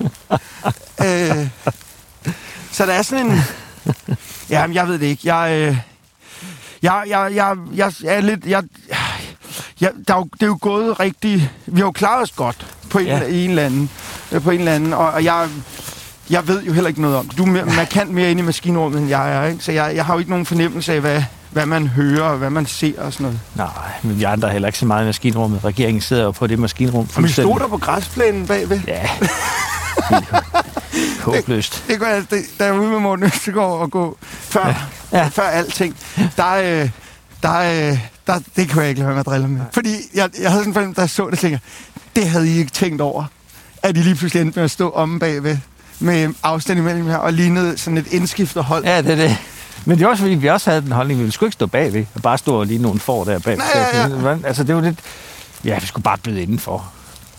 øh, så der er sådan en... Jamen, jeg ved det ikke. Jeg... Øh, jeg, jeg, jeg, jeg, jeg er lidt... Jeg, jeg, der er jo, det er jo gået rigtig... Vi har jo klaret os godt på en, ja. en eller anden. På en eller anden. Og, og jeg... Jeg ved jo heller ikke noget om det. Du er mere, markant mere inde i maskinrummet, end jeg er, ikke? Så jeg, jeg har jo ikke nogen fornemmelse af, hvad, hvad man hører, og hvad man ser og sådan noget. Nej, men vi andre er heller ikke så meget i maskinrummet. Regeringen sidder jo på det maskinrum. Og vi stod der på græsplænen bagved. Ja. Håbløst. Det, det går jeg, det, da jeg var ude med Morten Østergaard og gå før, ja. Ja. før alting. Der, øh, der, øh, der, det kan jeg ikke lade være med at drille med. Fordi jeg, jeg havde sådan en fornemmelse, da jeg så det, tænker, det havde I ikke tænkt over, at I lige pludselig endte med at stå omme bagved med afstand imellem her, og lignede sådan et indskiftet hold. Ja, det er det. Men det er også fordi, vi også havde den holdning, vi ville sgu ikke stå bagved, og bare stå og ligne nogle får der bagved. Nej, ja, ja. Altså, det var lidt... Ja, vi skulle bare byde indenfor.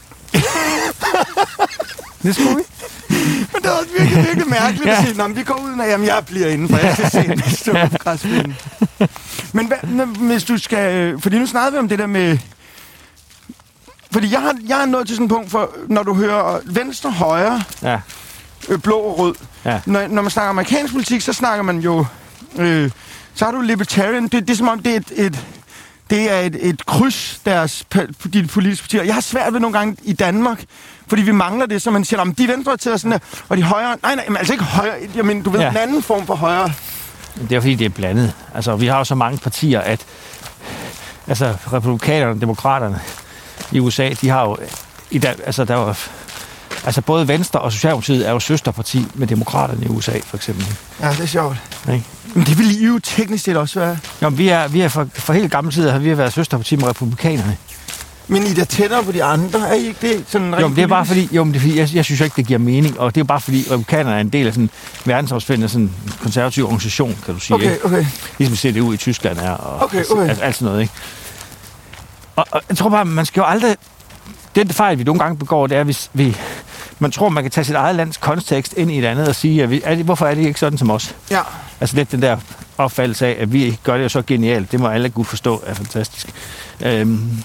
Det skulle vi. Men det var virkelig, virkelig mærkeligt ja. at sige, nå, vi går ud, og jamen, jeg bliver indenfor, jeg skal se en stå på græsplænen. Men hvad, hvis du skal... Fordi nu snakkede vi om det der med... Fordi jeg har, jeg har nået til sådan et punkt, for når du hører venstre, højre... Ja. Blå og rød. Ja. Når, når man snakker amerikansk politik, så snakker man jo øh, Så har du libertarian. Det, det er som om, det er et, et, det er et, et kryds, deres de politiske partier. Jeg har svært ved nogle gange i Danmark, fordi vi mangler det, så man siger, om de venstre til sådan der, og de højre. Nej, nej, men altså ikke højre. Jeg mener, du ved, ja. En anden form for højre. Det er fordi, det er blandet. Altså, vi har jo så mange partier, at altså, republikanerne og demokraterne i U S A, de har jo i dag, altså, der var, altså både Venstre og Socialdemokratiet er jo søsterparti med demokraterne i U S A, for eksempel. Ja, det er sjovt. Nej? Men det vil I jo teknisk set også være. Jo, vi er, vi er for, for helt gamle tider har vi været søsterparti med republikanerne. Men I er tættere på de andre, er I ikke det? Sådan jo, men det er bare fordi, jo, men det er fordi jeg, jeg synes jo ikke, det giver mening, og det er jo bare fordi, republikanerne er en del af sådan en verdensomspændende sådan en konservativ organisation, kan du sige. Okay, okay. Ligesom C D U i Tyskland er, og okay, okay. Altså, alt sådan noget, ikke? Og, og jeg tror bare, man skal jo aldrig... Den fejl, vi nogle gange begår, det er, hvis vi... Man tror, man kan tage sit eget lands kontekst ind i et andet og sige, at vi, er det, hvorfor er det ikke sådan som os? Ja. Altså lidt den der opfattelse af, at vi gør det jo så genialt. Det må alle godt forstå er fantastisk. Øhm,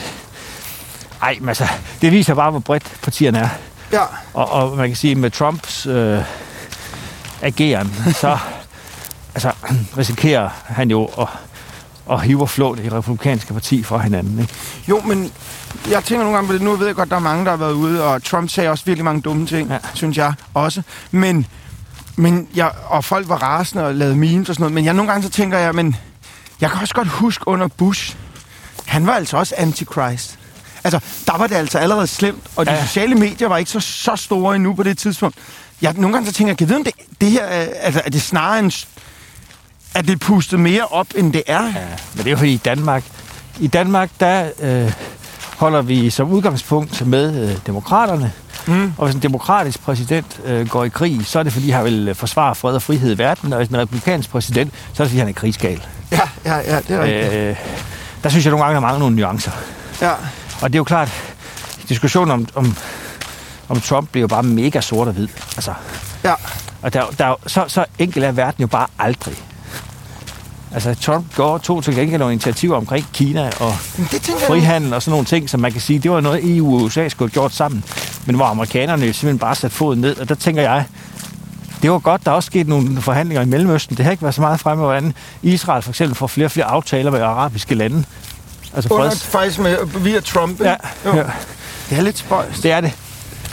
ej, men altså, det viser bare, hvor bredt partierne er. Ja. Og, og man kan sige, med Trumps øh, ageren, så altså, risikerer han jo at, at hive og flå det republikanske parti fra hinanden. Ikke? Jo, men jeg tænker nogle gange på det. Nu ved jeg godt, der er mange, der har været ude, og Trump sagde også virkelig mange dumme ting, ja. Synes jeg også. Men, men jeg, og folk var rasende og lavede memes og sådan noget, men jeg nogle gange så tænker jeg, men jeg kan også godt huske under Bush, han var altså også antichrist. Altså, der var det altså allerede slemt, og de ja. sociale medier var ikke så, så store endnu på det tidspunkt. Jeg, nogle gange så tænker jeg, kan jeg vide, om det, det her er, altså, er det snarere en... Er det pustet mere op, end det er? Ja, men det er jo fordi i Danmark... I Danmark, der øh, holder vi som udgangspunkt med øh, demokraterne. Mm. Og hvis en demokratisk præsident øh, går i krig, så er det fordi, han vil forsvare fred og frihed i verden. Og hvis en republikansk præsident, så er det fordi, han er krigsgal. Ja, ja, ja, det er rigtigt. Øh, der synes jeg nogle gange, der mangler nogle nuancer. Ja. Og det er jo klart, diskussionen om, om, om Trump bliver jo bare mega sort og hvid. Altså, ja. Og der, der, så, så enkelt er verden jo bare aldrig. Altså, Trump går tog til gengæld nogle initiativer omkring Kina og frihandel og sådan nogle ting, som man kan sige, det var noget, E U og U S A skulle have gjort sammen, men hvor amerikanerne jo simpelthen bare satte foden ned, og der tænker jeg, det var godt, der er også sket nogle forhandlinger i Mellemøsten. Det har ikke været så meget fremme, hvordan Israel for eksempel får flere og flere aftaler med arabiske lande. Altså under, faktisk med, via Trump. Ja, jo. Ja. Det er lidt spøjst. Det er det.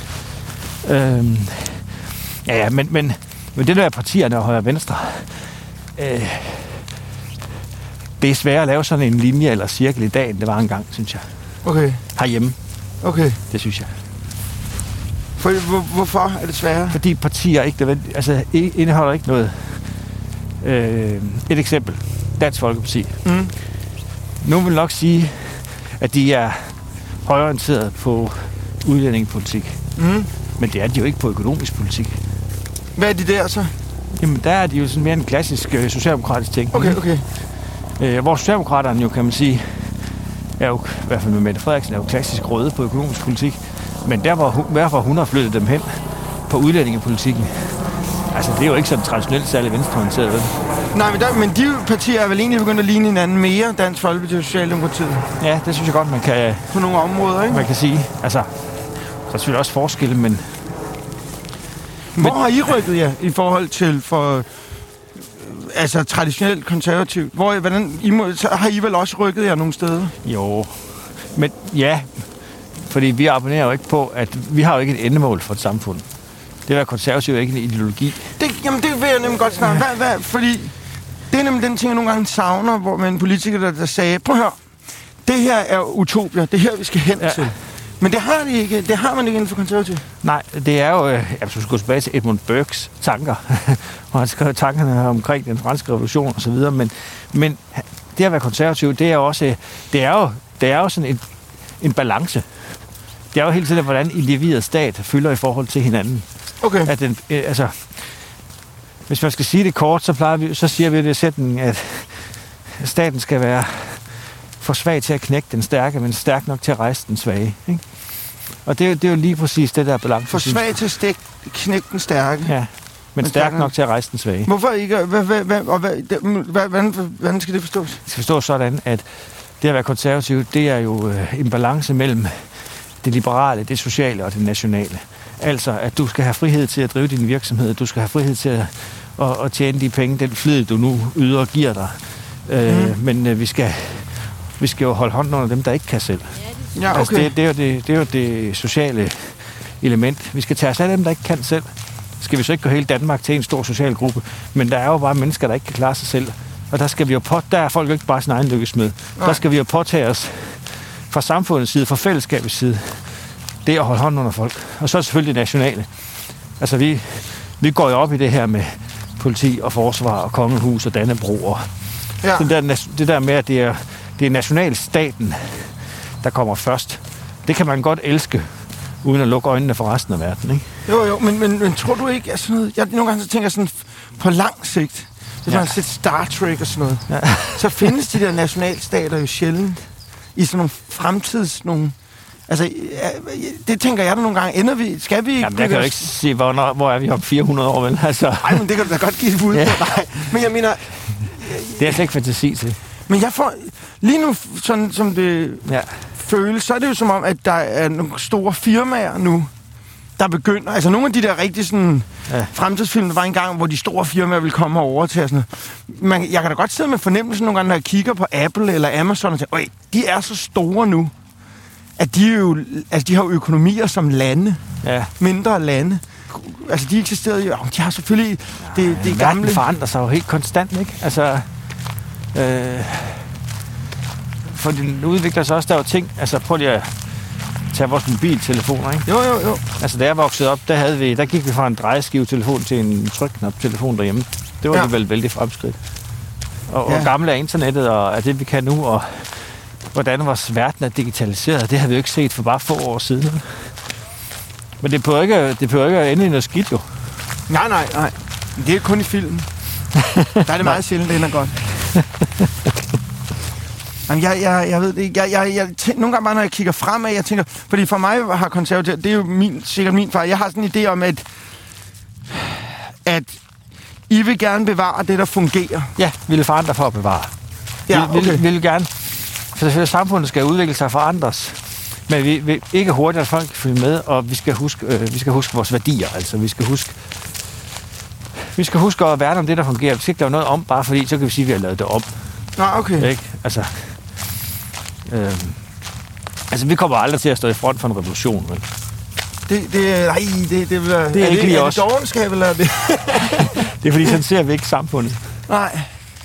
Øhm, ja, ja, men, men, men det der partierne og højre og venstre, øh, det er sværere at lave sådan en linje eller cirkel i dag, end det var engang, synes jeg. Okay. Herhjemme. Okay. Det synes jeg. For, hvor, hvorfor er det sværere? Fordi partier ikke, altså, indeholder ikke noget. Øh, et eksempel. Dansk Folkeparti. Mm. Nogen vil nok sige, at de er højreorienteret på udlændingepolitik. Mm. Men det er de jo ikke på økonomisk politik. Hvad er de der så? Jamen, der er de jo sådan mere en klassisk øh, socialdemokratisk ting. Okay, okay. Øh, hvor socialdemokraterne jo, kan man sige, er jo, i hvert fald med Mette Frederiksen, er jo klassisk røde på økonomisk politik. Men der, hvor hun, hvorfor hun har flyttet dem hen på udlændingepolitikken, altså det er jo ikke sådan traditionelt særlig venstreorienteret, vel? Nej, men, der, men de partier er vel egentlig begyndt at ligne hinanden mere, Dansk Folkeparti og Socialdemokratiet. Ja, det synes jeg godt, man kan... På nogle områder, ikke? Man kan sige. Altså, der er selvfølgelig også forskelle, men... Hvor men, har I rykket jer i forhold til for... Altså traditionelt konservativt? Hvor, hvordan, I må, så har I vel også rykket jer nogle steder? Jo, men ja... Fordi vi abonnerer jo ikke på, at vi har jo ikke et endemål for et samfund. Det der konservativt er ikke en ideologi. Det, jamen, det vil jeg nemlig godt snakke. Hvad, hvad, fordi det er nemlig den ting, jeg nogle gange savner, hvor man en politiker, der, der sagde, prøv at høre, det her er utopia, det er her, vi skal hen ja. til. Men det har de ikke. Det har man ikke inden for konservativt. Nej, det er jo... Jeg skulle gå tilbage til Edmund Burkes tanker, hvor han skrev tankerne omkring den franske revolution og så videre. Men, men det at være konservativ, det er jo også... Det er jo, det er jo sådan en, en balance. Det er jo hele tiden, hvordan individ og stat fylder i forhold til hinanden. Okay. At den, øh, altså, hvis man skal sige det kort, så, plejer vi, så siger vi det sætning, at staten skal være for svag til at knække den stærke, men stærk nok til at rejse den svage. Ikke? Og det, det er jo lige præcis det der balance. For svag til at stik, knække den stærke? Ja, men, men stærk nok til at rejse den svage. Hvorfor ikke? Hvordan skal det forstås? Det skal forstås sådan, at det at være konservativ, det er jo øh, en balance mellem det liberale, det sociale og det nationale. Altså, at du skal have frihed til at drive din virksomhed, du skal have frihed til at, at, at tjene de penge, den flid, du nu yder og giver dig. Øh, mm. Men øh, vi, skal, vi skal jo holde hånden under dem, der ikke kan selv. Ja, okay. Altså, det, det, er jo det, det er jo det sociale element. Vi skal tage os af dem, der ikke kan selv. Skal vi så ikke gå hele Danmark til en stor social gruppe? Men der er jo bare mennesker, der ikke kan klare sig selv. Og der skal vi jo på, der er folk jo ikke bare sin egen lykkesmed. Der skal vi jo påtage os fra samfundets side, fra fællesskabets side, det at holde hånden under folk. Og så er det selvfølgelig det nationale. Altså vi, vi går jo op i det her med politi og forsvar og kongehus og Dannebrog. Og ja. det, der, det der med, at det er, det er nationalstaten, der kommer først. Det kan man godt elske, uden at lukke øjnene for resten af verden, ikke? Jo, jo, men, men, men tror du ikke, at sådan noget... Jeg nogle gange så tænker sådan på lang sigt, hvis ja. man har set Star Trek og sådan noget, ja. så findes de der nationalstater jo sjældent i sådan nogle fremtids... Nogle, altså, det tænker jeg da nogle gange. Ender vi... Skal vi ikke... Jamen, jeg kan jo ikke sige, hvor, hvor er vi om fire hundrede år, vel? Altså. Nej, men det kan du da godt give et bud på. Ja. Nej, men jeg mener... Det er jeg slet ikke fantasi til. Men jeg får... Lige nu, sådan som det... Ja. føles, så er det jo som om, at der er nogle store firmaer nu, der begynder... Altså nogle af de der rigtig sådan... Ja. Fremtidsfilm, der var en gang, hvor de store firmaer ville komme over til sådan noget. Jeg kan da godt sidde med fornemmelsen nogle gange, når jeg kigger på Apple eller Amazon og tænker, de er så store nu, at de jo... Altså, de har jo økonomier som lande. Ja. Mindre lande. Altså, de eksisterede jo... De har selvfølgelig... Ja, det, det gamle... Verden forandrer sig jo helt konstant, ikke? Altså... Øh... For den udvikler sig også, der er jo ting, altså prøv lige at tage vores mobiltelefoner, ikke? Jo, jo, jo. Altså da jeg voksede op, der, havde vi, der gik vi fra en drejeskivetelefon til en trykknap-telefon derhjemme. Det var ja. vel vældig fremskridt. Og, ja. og gamle er internettet, og er det vi kan nu, og hvordan vores verden er digitaliseret, det har vi jo ikke set for bare få år siden. Men det behøver ikke, det behøver ikke at ende i noget skidt, jo. Nej, nej, nej. Det er kun i filmen. Der er det meget sjældent, det ender godt. Jamen, jeg, jeg, jeg ved det ikke. Jeg, jeg, jeg tænker, nogle gange bare, når jeg kigger fremad, jeg tænker... Fordi for mig har konservativ... Det er jo min, sikkert min far. Jeg har sådan en idé om, at... At I vil gerne bevare det, der fungerer. Ja, vi vil forandre for at bevare. Ja, vi, okay. Vi, vi vil gerne... For samfundet skal udvikle sig og forandres. Men vi vil ikke hurtigt, at folk kan følge med, og vi skal huske, øh, vi skal huske vores værdier. Altså, vi skal huske... Vi skal huske at værne om det, der fungerer. Vi skal ikke lave noget om, bare fordi, så kan vi sige, at vi har lavet det om. Nå, okay. Ikke? Altså... Øh, altså, vi kommer aldrig til at stå i front for en revolution, vel? Det, det, nej, det, det, det, er, det er ikke lige os. Er det dovenskab, eller er det? Det er fordi, sådan ser vi ikke samfundet. Nej.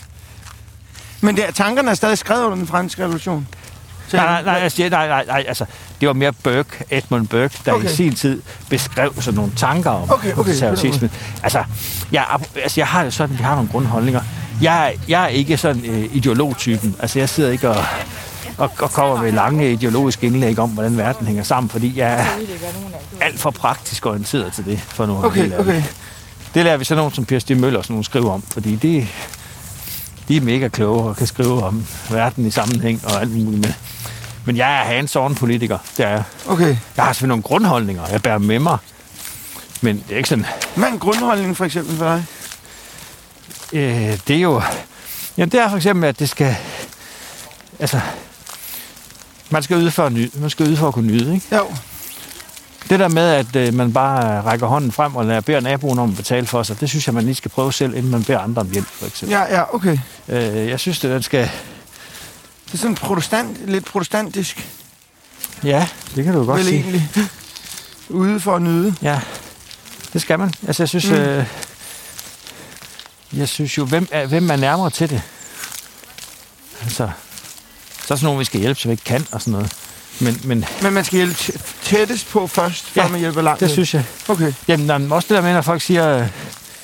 Men det, tankerne er stadig skrevet under den franske revolution. Så nej, nej, nej, altså, nej, nej, nej, altså, det var mere Burke, Edmund Burke, der okay. i sin tid beskrev sådan nogle tanker om okay, okay, konservatismen. Altså, jeg, altså, jeg har jo sådan, vi har nogle grundholdninger. Jeg, jeg er ikke sådan øh, ideologtypen. Altså, jeg sidder ikke og, og, og kommer med lange ideologiske indlæg om, hvordan verden hænger sammen, fordi jeg er alt for praktisk orienteret til det. For nu okay, okay. Det lærer vi så nogen som Per Stig Møller, som nogen skriver om, fordi det, de er mega kloge og kan skrive om verden i sammenhæng og alt muligt med. Men jeg er hands-on politiker. Det er jeg. Okay. Jeg har selvfølgelig nogle grundholdninger, jeg bærer med mig. Men det er ikke sådan... Hvad er en grundholdning for eksempel for dig? Øh, det er jo... Jamen, det er for eksempel, at det skal... Altså... Man skal yde for at nyde. Man skal yde for at kunne nyde, ikke? Jo. Det der med, at øh, man bare rækker hånden frem og beder naboen om at betale for sig, det synes jeg, man lige skal prøve selv, inden man beder andre om hjælp, for eksempel. Ja, ja, okay. Øh, jeg synes, det den skal... Det er sådan protestant, lidt protestantisk. Ja, det kan du godt Vel sige. egentlig. Ude for at nyde. Ja, det skal man. Altså, jeg synes... Mm. Øh, jeg synes jo, hvem er, hvem er nærmere til det? Altså... Så er sådan nogen, vi skal hjælpe, så vi ikke kan, og sådan noget. Men, men, men man skal hjælpe tættest på først, før ja, man hjælper langt. det synes jeg. Okay. Jamen, der er også det der med, når folk siger, øh,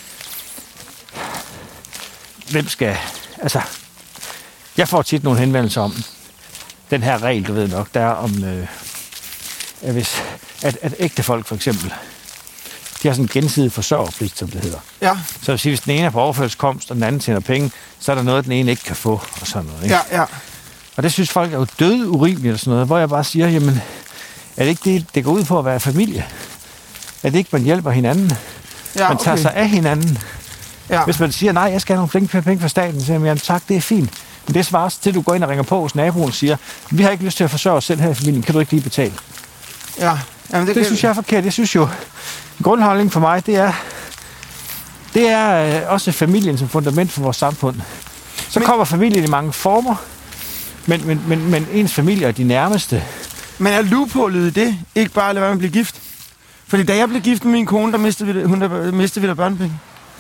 hvem skal... Altså, jeg får tit nogle henvendelser om den her regel, du ved nok, der er om, øh, at, hvis, at, at ægte folk for eksempel, de har sådan en gensidig forsørgerpligt, som det hedder. Ja. Så hvis, hvis den ene er på overførselskomst, og den anden tjener penge, så er der noget, den ene ikke kan få, og sådan noget. Ikke? Ja, ja. Og det synes folk er jo døde urimeligt og sådan noget, hvor jeg bare siger, jamen, er det ikke det, det går ud på at være familie? Er det ikke, man hjælper hinanden? Ja, man tager okay. sig af hinanden. Ja. Hvis man siger, nej, jeg skal have nogle penge, penge fra staten, så siger man, tak, det er fint. Men det svarer til, at du går ind og ringer på hos naboen og siger, vi har ikke lyst til at forsørge os selv her i familien, kan du ikke lige betale? Ja. Jamen, det det kan... synes jeg er forkert. Jeg synes jo, grundholdning for mig, det er, det er øh, også familien som fundament for vores samfund. Så men, kommer familien i mange former, men, men, men, men ens familie er de nærmeste. Men er loopholet i det ikke bare at lade være med at blive gift? Fordi da jeg blev gift med min kone, der mistede vi, hun, der mistede vi der børnepenge.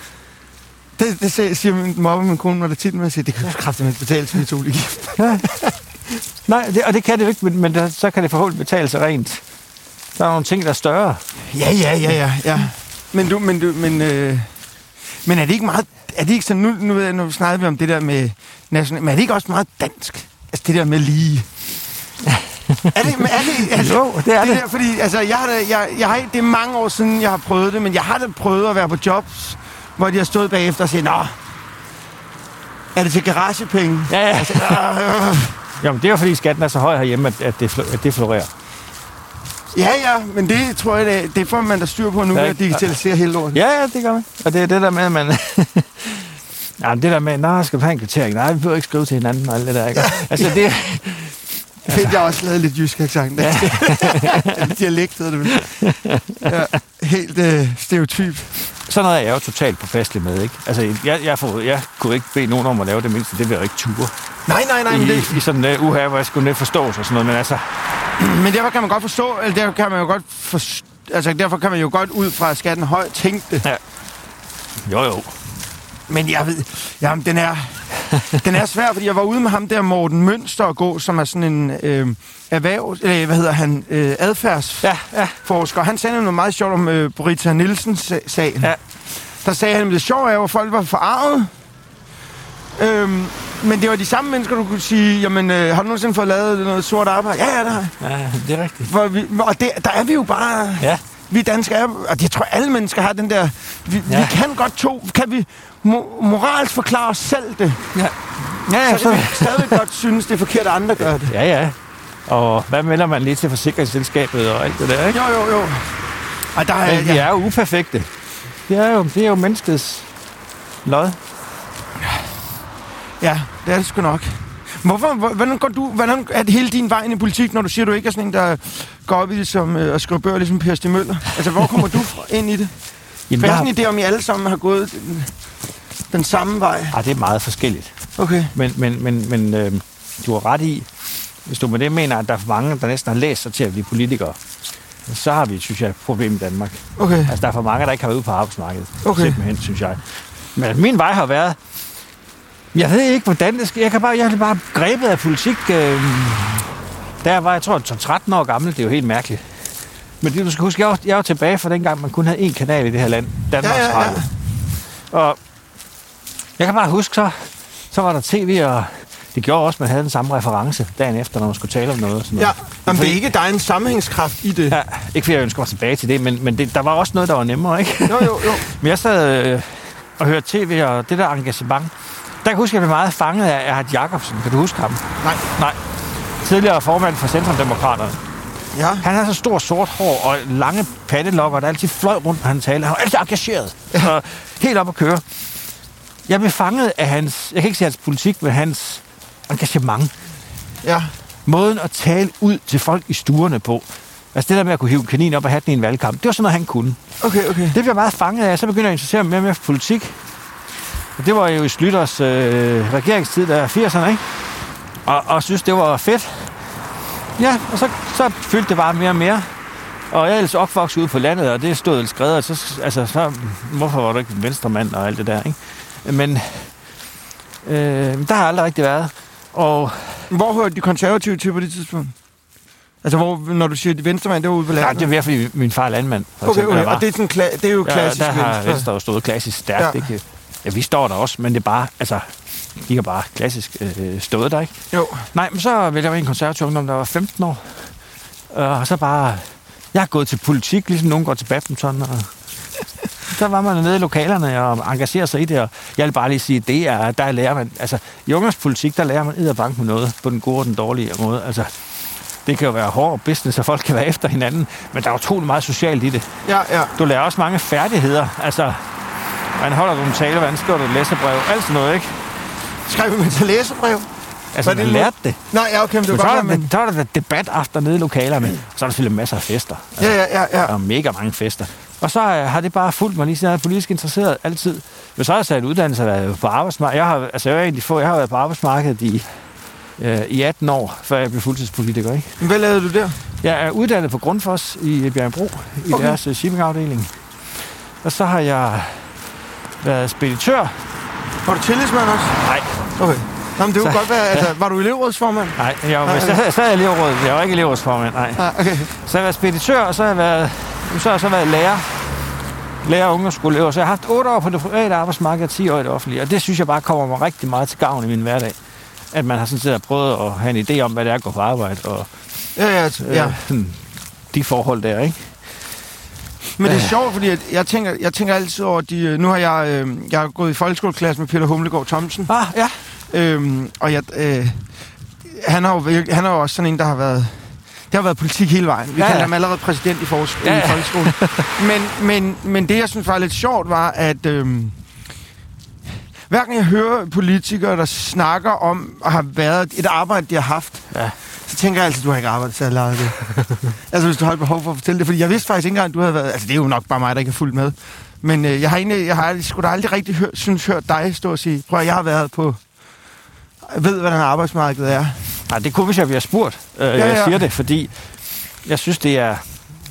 Det, det siger min mor og min kone, når der tit med at sige, det kan jo kraftigt ikke betale, så vi to lige gift. Ja. Nej, det, og det kan det jo ikke, men, men der, så kan det forhåbentlig betale sig rent. Der er nogle ting, der er større. Ja, ja, ja, ja. ja. Men du, men du, men, øh, men er det ikke meget, er det ikke sådan, nu, nu ved jeg, nu snakker vi om det der med national, men er det ikke også meget dansk? Altså det der med lige... er det, er det, altså, jo, det er det. det der, fordi, altså, jeg har da, jeg, jeg har, det er mange år siden, jeg har prøvet det, men jeg har da prøvet at være på jobs, hvor de har stået bagefter og sagt, nå, er det til garagepenge? Ja, ja. Altså, øh, Jamen, det er jo fordi skatten er så høj herhjemme, at, at, det, at det florerer. Ja, ja, men det tror jeg, det, det får man der styr på nu, ja, at digitalisere hele lortet. Ja, ja, det gør man. Og det er det der med, at man... ja, det der med, nej, skal vi have en kvittering? Nej, vi behøver ikke skrive til hinanden og alt det der, ikke? Altså, det... Altså. Fedt, jeg har også lavet lidt jysk accent. Ja. Dialekt hedder det. Ja, helt øh, stereotyp. Sådan noget er jeg jo totalt påfastelig med, ikke? Altså, jeg, jeg, får, jeg kunne ikke bede nogen om at lave det mindste, det vil jeg ikke ture. Nej, nej, nej. I, men det... i sådan en uh, uha, hvor jeg skulle net forstås og sådan noget, men altså... Men derfor kan man godt forstå, eller derfor kan man jo godt forstå, altså derfor kan man jo godt ud fra skatten høj tænke det. Ja. Jo, jo. Men jeg ved, jamen den er, den er svær, fordi jeg var ude med ham der Morten Mønstergaard, som er sådan en øh, erhverv, øh, hvad hedder han, øh, adfærdsforsker. Ja, ja. Han sagde noget meget sjovt om øh, Britta Nielsen-sagen. Ja. Der sagde han, at det sjove er, at folk var forarvet. Øhm, men det var de samme mennesker, du kunne sige, jamen, øh, har du nogensinde fået lavet noget sort arbejde? Ja, ja, det har jeg. Ja, det er rigtigt. For vi, og det, der er vi jo bare... Ja. Vi danskere er, og jeg tror, alle mennesker har den der... Vi, ja. vi kan godt to... Kan vi mo- moralsk forklare os selv det? Ja. Ja, ja, så, så vi stadig godt synes, det er forkert, at andre gør det. Ja, ja. Og hvad melder man lige til forsikringsselskabet og alt det der, ikke? Jo, jo, jo. Og der er, Men vi ja. er jo uperfekte. Det er jo, det er jo menneskets lod. Ja, det er det sgu nok. Hvorfor, hvordan går du, hvordan er det hele din vej ind i politik, når du siger, du ikke er sådan en, der går op i det som øh, at skrive bøger, ligesom Per Stig Møller? Altså, hvor kommer du ind i det? Jamen, jeg har sådan en idé om, I alle sammen har gået den, den samme vej. Ah, det er meget forskelligt. Okay. Men, men, men, men øh, du har ret i, hvis du med det mener, at der er for mange, der næsten har læst sig til at blive politikere, så har vi, synes jeg, et problem i Danmark. Okay. Altså, der er for mange, der ikke har været ude på arbejdsmarkedet. Okay. Simpelthen, synes jeg. Men min vej har været... Jeg ved ikke, hvordan det skal... Jeg kan bare, jeg har bare grebet af politik. Øh, der var, jeg tror, tretten år gammel. Det er jo helt mærkeligt. Men det, du skal huske, jeg var, jeg var tilbage fra dengang, man kun havde én kanal i det her land. Danmarks ja, ja, ja. Radio. Og jeg kan bare huske, så, så var der tv, og det gjorde også, at man havde den samme reference dagen efter, når man skulle tale om noget. Sådan noget. Ja, men fordi, det er ikke, der er en sammenhængskraft i det. Ja, ikke fordi jeg ønsker mig tilbage til det, men, men det, der var også noget, der var nemmere, ikke? Jo, jo, jo. Men jeg sad øh, og hørte tv, og det der engagement, der kan jeg huske, at jeg blev meget fanget af Erhard Jacobsen. Kan du huske ham? Nej. Nej. Tidligere formand for Centrumdemokraterne. Ja. Han havde så stor sort hår og lange pattelokker, der altid fløj rundt på hans tale. Han var altid engageret. Ja. Helt op at køre. Jeg blev fanget af hans, jeg kan ikke sige hans politik, men hans engagement. Ja. Måden at tale ud til folk i stuerne på. Altså det der med at kunne hive kanin op og have den i en valgkamp, det var sådan noget, han kunne. Okay, okay. Det blev jeg meget fanget af. Så begyndte jeg at interessere mig mere og mere for politik. Og det var jo i Slytters øh, regeringstid, der er firserne, ikke? Og, og synes, det var fedt. Ja, og så, så fyldte det bare mere og mere. Og jeg er ellers opvokset ude på landet, og det stod ellers skrevet. Så, altså, så, hvorfor var du ikke en venstremand og alt det der, ikke? Men øh, der har aldrig rigtig været. Og hvor hørte de konservative til på det tidspunkt? Altså, hvor, når du siger, at venstremand, det var ude på landet? Nej, det er mere, fordi min far er landmand. Okay, okay. Og det er, sådan, det er jo klassisk ja, der har venstre. Venstre jo stået klassisk stærkt, ja. Ikke? Ja, vi står der også, men det er bare, altså, de har bare klassisk øh, stået der, ikke? Jo. Nej, men så ville jeg være en konservativ ungdom, der var femten år. Og så bare, jeg har gået til politik, ligesom nogen går til badminton, og så var man nede i lokalerne og engagerer sig i det, og jeg vil bare lige sige, det er, der lærer man, altså, i ungdomspolitik, der lærer man edderbank med noget, på den gode og den dårlige måde, altså, det kan jo være hård business, og folk kan være efter hinanden, men der er utrolig meget socialt i det. Ja, ja. Du lærer også mange færdigheder, altså, man holder nogle taler, hvordan skriver du et læserbrev, alt sådan noget, ikke? Skrev man til læserbrev? Altså, man lærte det. Nej, ja, okay, men det var godt, men... Så er der debat after nede i lokalerne, og så er der selvfølgelig masser af fester. Altså, ja, ja, ja, ja. Der er mega mange fester. Og så har det bare fulgt mig lige siden jeg er politisk interesseret altid. Men så har jeg sat uddannelse og været på arbejdsmarkedet. Jeg har, altså jeg, er egentlig få, jeg har været på arbejdsmarkedet i, øh, i atten år, før jeg blev fuldtidspolitiker. Ikke? Hvad lavede du der? Jeg er uddannet på Grundfos i Bjerringbro, i okay. deres shippingafdeling. Og så har jeg været speditør. Var du tillidsmand også? Nej. Okay. Jamen, det kunne så, godt være, altså, var du elevrådsformand? Nej, jeg var, nej, okay. jeg sad i elevrådet. Jeg var ikke elevrådsformand, nej. Ah, okay. Så jeg har været speditør, og så har jeg været, så har jeg så været lærer. Lærer og ungdomsskoleelever. Så jeg har haft otte år på det private arbejdsmarked og ti år i det offentlige. Og det synes jeg bare kommer mig rigtig meget til gavn i min hverdag. At man har sådan set prøvet at have en idé om, hvad det er at gå på arbejde. Og, ja, ja, ja. Øh, sådan, de forhold der, ikke? Men det er sjovt, fordi jeg tænker, jeg tænker altid over, de, nu har jeg, øh, jeg har gået i folkeskoleklasse med Peter Humlegård Thomsen. Ah, ja. Øhm, og jeg, øh, han, har jo, han er jo også sådan en, der har været... Det har været politik hele vejen. Vi ja, kalder ja. ham allerede præsident i, forskole, ja, ja. i folkeskolen. men, men, men det, jeg synes var lidt sjovt, var, at... Øh, hver gang jeg hører politikere, der snakker om at have været et arbejde, de har haft, ja. så tænker jeg altid, du har ikke arbejdet så meget det. Altså, hvis du har et behov for at fortælle det. Fordi jeg vidste faktisk ikke engang, du havde været... Altså, det er jo nok bare mig, der ikke har fulgt med. Men øh, jeg har egentlig... Jeg har sgu da aldrig rigtig hør, synes, hørt dig stå og sige, prøv at jeg har været på... Jeg ved, hvordan arbejdsmarkedet er. Nej, det kunne, hvis jeg bliver spurgt. Øh, ja, ja. Jeg siger det, fordi jeg synes, det er...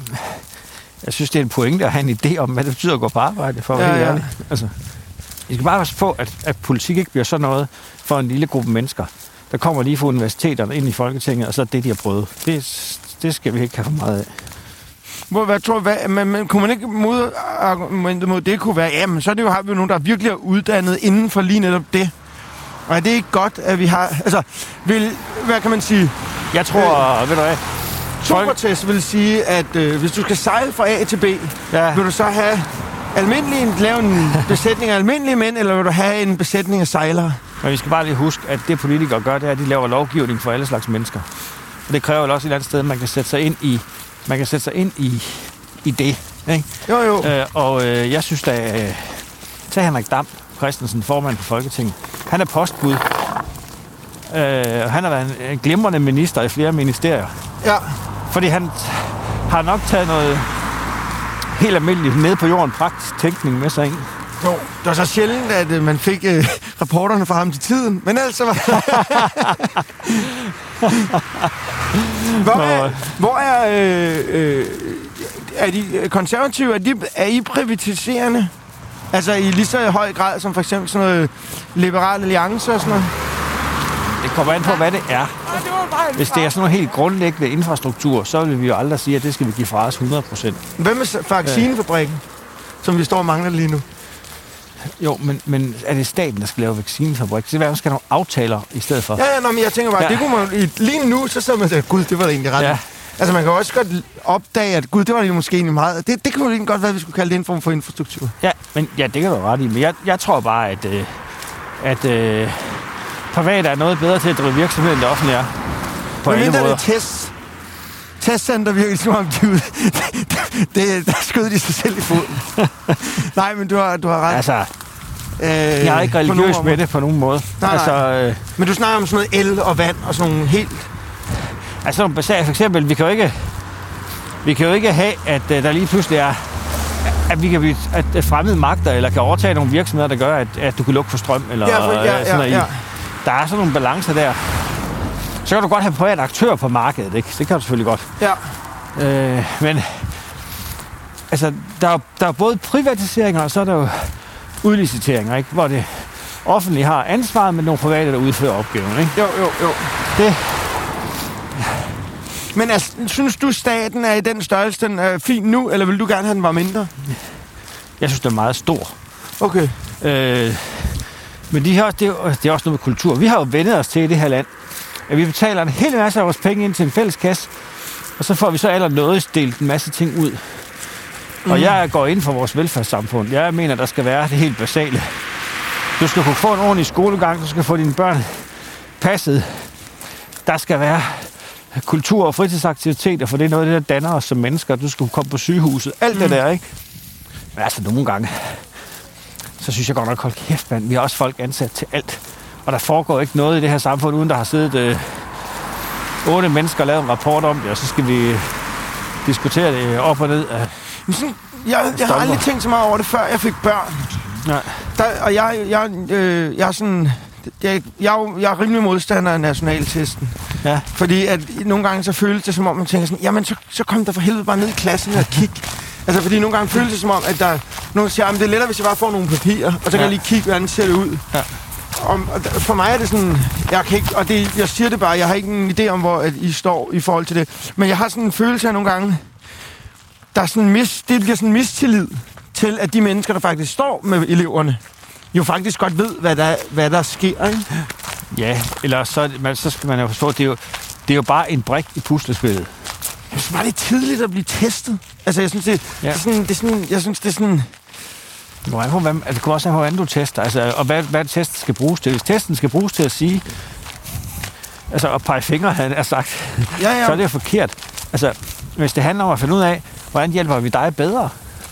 Jeg synes, det er en pointe at have en idé om, hvad det betyder at gå på arbejde, for at være ja, ja. ærlig. Altså, I skal bare passe på, at, at politik ikke bliver sådan noget for en lille gruppe mennesker, der kommer lige fra universiteterne ind i Folketinget, og så er det, de har prøvet. Det, det skal vi ikke have for meget af. Hvor, hvad tror hvad, men, men kunne man ikke modargumentet mod det kunne være, jamen, så er det jo, har vi jo nogen, der virkelig er uddannet inden for lige netop det. Og er det ikke godt, at vi har... Altså, vil, hvad kan man sige? Jeg tror, øh, ved du hvad... Sokrates vil sige, at øh, hvis du skal sejle fra A til B, ja. vil du så have almindelige, lave en besætning af almindelige mænd, eller vil du have en besætning af sejlere? Men vi skal bare lige huske, at det politikere gør, det er, at de laver lovgivning for alle slags mennesker. Og det kræver jo også et andet sted, at man kan sætte sig ind i, man kan sætte sig ind i, i det. Ikke? Jo, jo. Øh, og øh, jeg synes da... Øh, tag Henrik Dam Christensen, formand for Folketinget. Han er postbud. Øh, han har været en glimrende minister i flere ministerier. Ja. Fordi han har nok taget noget helt almindeligt ned på jorden praktisk tænkning med sig ind. Jo, det var så sjældent, at øh, man fik øh, rapporterne fra ham til tiden. Men altså var... hvor er, hvor er, øh, øh, er de konservative, er, de, er I privatiserende? Altså i lige så høj grad som for eksempel sådan noget liberal alliance og sådan noget? Det kommer an på, hvad det er. Hvis det er sådan noget helt grundlæggende infrastruktur, så vil vi jo aldrig sige, at det skal vi give fra os hundrede procent. Hvad med vaccinefabrikken, som vi står og mangler lige nu? Jo, men, men er det staten, der skal lave vaccinefabrik? Så hvad skal nogle aftaler i stedet for? Ja, ja, nå, men jeg tænker bare, ja. det kunne man... Lige nu, så sidder man og siger, gud, det var da egentlig ret. Ja. Altså, man kan også godt opdage, at gud, det var jo måske egentlig meget... Det, det kunne jo egentlig godt være, at vi skulle kalde det en form for infrastruktur. Ja, men ja, det kan du ret i. Men jeg, jeg tror bare, at, øh, at øh, private er noget bedre til at drive virksomhed, end det offentlige er. På men alle måder. Men det test... Testcenter virker som om, de ud... det, der skød de sig selv i foden. Nej, men du har, du har ret. Altså... Øh, jeg er ikke religiøs med det på nogen måde. Nej, altså, øh, men du snakker om sådan noget el og vand og sådan nogle helt... Altså nogle basaler, for eksempel, vi kan jo ikke, vi kan jo ikke have, at uh, der lige pludselig er, at vi kan blive, at fremmede magter, eller kan overtage nogle virksomheder, der gør, at, at du kan lukke for strøm, eller ja, for, ja, sådan noget. Ja, ja. Der er sådan nogle balancer der. Så kan du godt have private aktører på markedet, ikke? Det kan du selvfølgelig godt. Ja. Øh, men, altså, der er, der er både privatiseringer, og så er der jo udliciteringer, ikke? Hvor det offentlige har ansvaret, med nogle private, der udfører opgaven, ikke? Jo, jo, jo. Det... Men altså, synes du, staten er i den størrelse, den er fin nu, eller vil du gerne have, den var mindre? Jeg synes, den er meget stor. Okay. Øh, men de her, det, er, det er også noget med kultur. Vi har jo vendet os til i det her land, at vi betaler en hel masse af vores penge ind til en fælles kasse, og så får vi så aller noget delt en masse ting ud. Mm. Og jeg går ind for vores velfærdssamfund. Jeg mener, der skal være det helt basale. Du skal kunne få en ordentlig skolegang, du skal få dine børn passet. Der skal være kultur- og fritidsaktiviteter, for det er noget af det, der danner os som mennesker. Du skal komme på sygehuset. Alt mm. det der, ikke? Men altså, nogle gange, så synes jeg godt nok, hold kæft, mand. Vi har også folk ansat til alt. Og der foregår ikke noget i det her samfund, uden der har siddet øh, otte mennesker og lavet en rapport om det, og så skal vi diskutere det op og ned. Men sådan, jeg, jeg har aldrig tænkt så meget over det, før jeg fik børn. Nej. Der, og jeg, jeg, øh, jeg er sådan... Jeg, jeg, er jo, jeg er rimelig modstander af nationaltesten. Ja. Fordi at nogle gange så føles det som om, man tænker sådan, jamen så, så kom der for helvede bare ned i klassen og kig. Altså fordi nogle gange føles det som om, at der nogen siger, jamen det er lettere, hvis jeg bare får nogle papirer, og så kan ja. jeg lige kigge, hvordan ser det ud. Ja. Og, og for mig er det sådan, jeg kan ikke, og det, jeg siger det bare, jeg har ikke en idé om, hvor at I står i forhold til det. Men jeg har sådan en følelse af nogle gange, der er sådan mis, det bliver sådan en mistillid til, at de mennesker, der faktisk står med eleverne, jo faktisk godt ved, hvad der, hvad der sker, ikke? Ja, eller så, man, så skal man jo forstå, at det er jo, det er jo bare en brik i puslespillet. Jeg synes bare, det er tidligt at blive testet. Altså, jeg synes, det, ja. det, er, sådan, det er sådan... Jeg synes, det er sådan... Nå, jeg hvordan, altså, det kommer også an på, hvordan du tester. Altså, og hvad, hvad testen skal bruges til. Hvis testen skal bruges til at sige... Altså, at pege fingre, han er sagt. Ja, ja. Så er det jo forkert. Altså, hvis det handler om at finde ud af, hvordan hjælper vi dig bedre?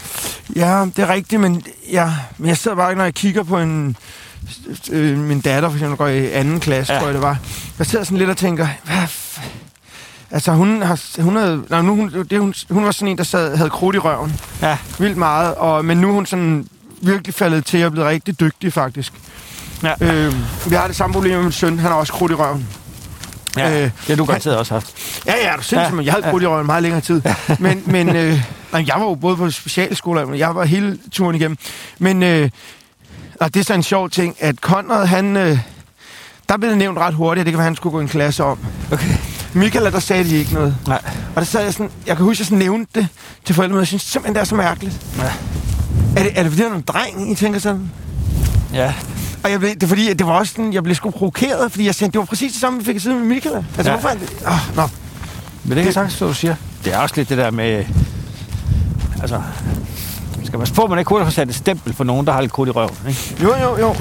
Ja, det er rigtigt, men, ja, men jeg sidder bare, når jeg kigger på en... Øh, min datter, for eksempel, går i anden klasse, ja. tror jeg, det var. Jeg sidder sådan lidt og tænker... Hvad f- Altså, hun har... Hun, havde, nej, nu, hun, det, hun, hun var sådan en, der sad, havde krudt i røven. Ja. Vildt meget. Og, men nu er hun sådan virkelig faldet til at blive rigtig dygtig, faktisk. Ja. Øh, vi har det samme problem med min søn. Han har også krudt i røven. Ja, øh, det har du garanteret også haft. Ja, ja, du synes, ja. jeg havde krudt i røven meget længere tid. Ja. Men, men øh, jeg var jo både på specialskoler, men jeg var hele turen igennem. Men øh, og det er så en sjov ting, at Conrad, han... Øh, der blev det nævnt ret hurtigt, at det kan være, han skulle gå en klasse om. Okay. Michael, der sagde de ikke noget. Nej. Og der sad jeg sådan... Jeg kan huske, at jeg sådan nævnte det til forældrene, og jeg synes simpelthen, det er så mærkeligt. Ja. Er det, er det fordi, der er nogle dreng, I tænker sådan? Ja. Og jeg blev, det er fordi, det var også sådan... Jeg blev sgu provokeret, fordi jeg sagde, det var præcis det samme, vi fik at sidde med Michael. Altså, ja. hvorfor er det... Åh, nå. Men det kan sagtens, hvad du siger. Det er også lidt det der med... Altså... Skal man på, man ikke kunne få sat et stempel for nogen, der har lidt krudt i røven, ikke? Jo, jo, jo.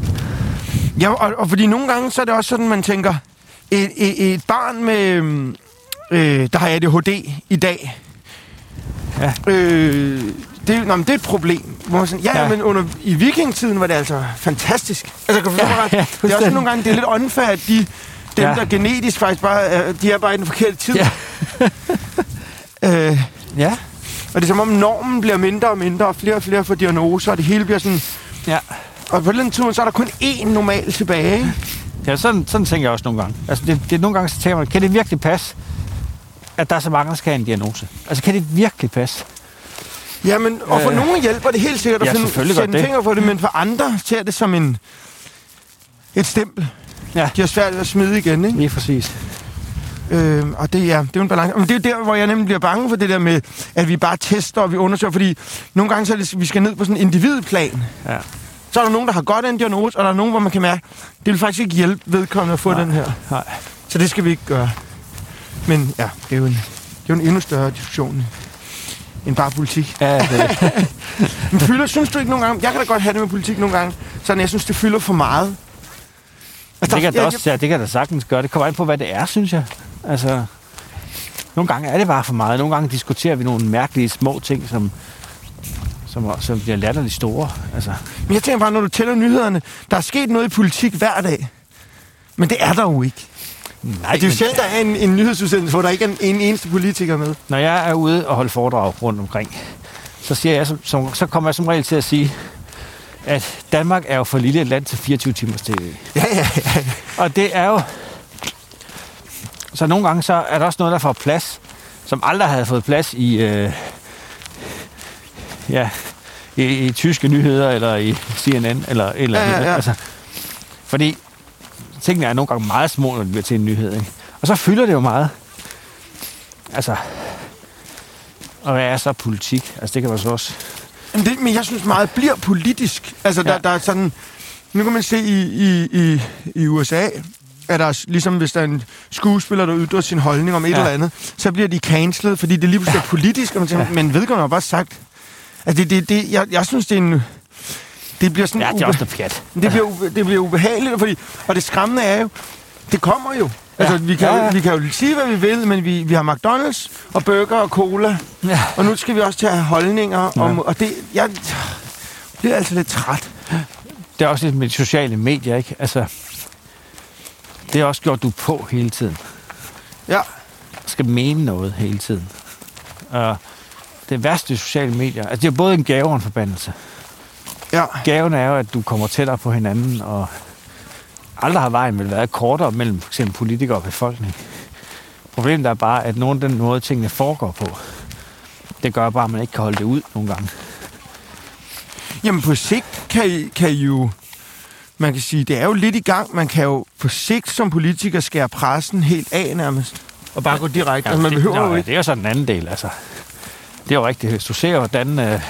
Ja, og, og fordi nogle gange, så er det også sådan, man tænker... Et, et, et barn med... Øh, der har A D H D i dag. Ja. Øh, det, nå, men det er et problem. Hvor man sådan, ja, ja, men under, i vikingetiden var det altså fantastisk. Altså, kan ja, ja, det er også nogle gange, det er lidt unfair, at de, dem, ja. der genetisk faktisk bare... De er bare i den forkerte tid. Ja. øh, ja. Og det er som om normen bliver mindre og mindre, og flere og flere får diagnoser, og det hele bliver sådan... Ja. Og på den tid, så er der kun én normal tilbage, ikke? Ja, sådan, sådan tænker jeg også nogle gange. Altså, det, det er nogle gange, så tænker man, kan det virkelig passe, at der er så mange, der skal have en diagnose? Altså, kan det virkelig passe? Jamen, og for øh, nogen hjælper det helt sikkert at ja, finde sætte en finger på det, men for andre ser det som en et stempel. Ja. De har svært at smide igen, ikke? Lige præcis. Øh, og det, ja, det er jo en balance. Men det er jo der, hvor jeg nemlig bliver bange for det der med, at vi bare tester og vi undersøger, fordi nogle gange så er det, vi skal ned på sådan en individplan. Ja. Så er der nogen, der har godt en diagnose, og der er nogen, hvor man kan mærke, det vil faktisk ikke hjælpe vedkommende at få nej, den her. Nej. Så det skal vi ikke gøre. Men ja, det er jo en, det er jo en endnu større diskussion end bare politik. Ja, det Men fylder, synes du ikke nogle gange... Jeg kan da godt have det med politik nogle gange, sådan jeg synes, det fylder for meget. Altså, det kan der, også, ja, det kan da sagtens gøre. Det kommer an på, hvad det er, synes jeg. Altså, nogle gange er det bare for meget. Nogle gange diskuterer vi nogle mærkelige små ting, som... Som, som bliver latterligt store. Altså. Men jeg tænker bare, når du tæller nyhederne, der er sket noget i politik hver dag. Men det er der jo ikke. Nej, det er jo sjældent, der er en, en nyhedsudsendelse, hvor der ikke er en, en eneste politiker med. Når jeg er ude og holde foredrag rundt omkring, så, siger jeg, som, som, så kommer jeg som regel til at sige, at Danmark er jo for lille et land til fireogtyve timers tv. Ja, ja, ja. Og det er jo... Så nogle gange så er der også noget, der får plads, som aldrig havde fået plads i... Øh, Ja, i, i tyske nyheder, eller i C N N, eller et eller andet. Ja, ja, ja. Altså, fordi tingene er nogle gange meget små, når det bliver til en nyhed, ikke? Og så fylder det jo meget. Altså, og hvad er så politik? Altså, det kan man så også... Men, det, men jeg synes meget bliver politisk. Altså, ja. der, der er sådan... Nu kan man se i, i, i, i U S A, at der ligesom, hvis der er en skuespiller, der ytrer sin holdning om et ja. eller andet, så bliver de cancelled, fordi det lige pludselig er politisk, og man tænker, ja. men vedkommende har bare sagt... Altså, det, det, det, jeg, jeg synes, det er en... Det bliver sådan... Ja, det er også noget pjat. Det bliver, ube, det bliver ubehageligt, fordi... Og det skræmmende er jo... Det kommer jo. Ja. Altså, vi kan, ja, ja. vi kan jo sige, hvad vi vil, men vi, vi har McDonald's og burger og cola. Ja. Og nu skal vi også til at have holdninger. Ja. Om, og det... Jeg bliver altså lidt træt. Det er også lidt med de sociale medier, ikke? Altså... Det er også gjort, du er på hele tiden. Ja. Du skal mene noget hele tiden. Og... det værste sociale medier, altså det er både en gave og en forbandelse. Ja. Gaven er jo, at du kommer tættere på hinanden, og aldrig har vejen vel været kortere mellem for eksempel politikere og befolkning. Problemet er bare, at nogle af den måde, tingene foregår på, det gør bare, at man ikke kan holde det ud nogle gange. Jamen på sigt kan I, kan I jo, man kan sige, det er jo lidt i gang. Man kan jo på sigt som politiker skære pressen helt af nærmest. Og bare gå direkte. Ja, altså, man det, behøver nå, jo ikke. Det er jo så den anden del, altså. Det er jo rigtigt. Hvis du ser, hvordan... Øh,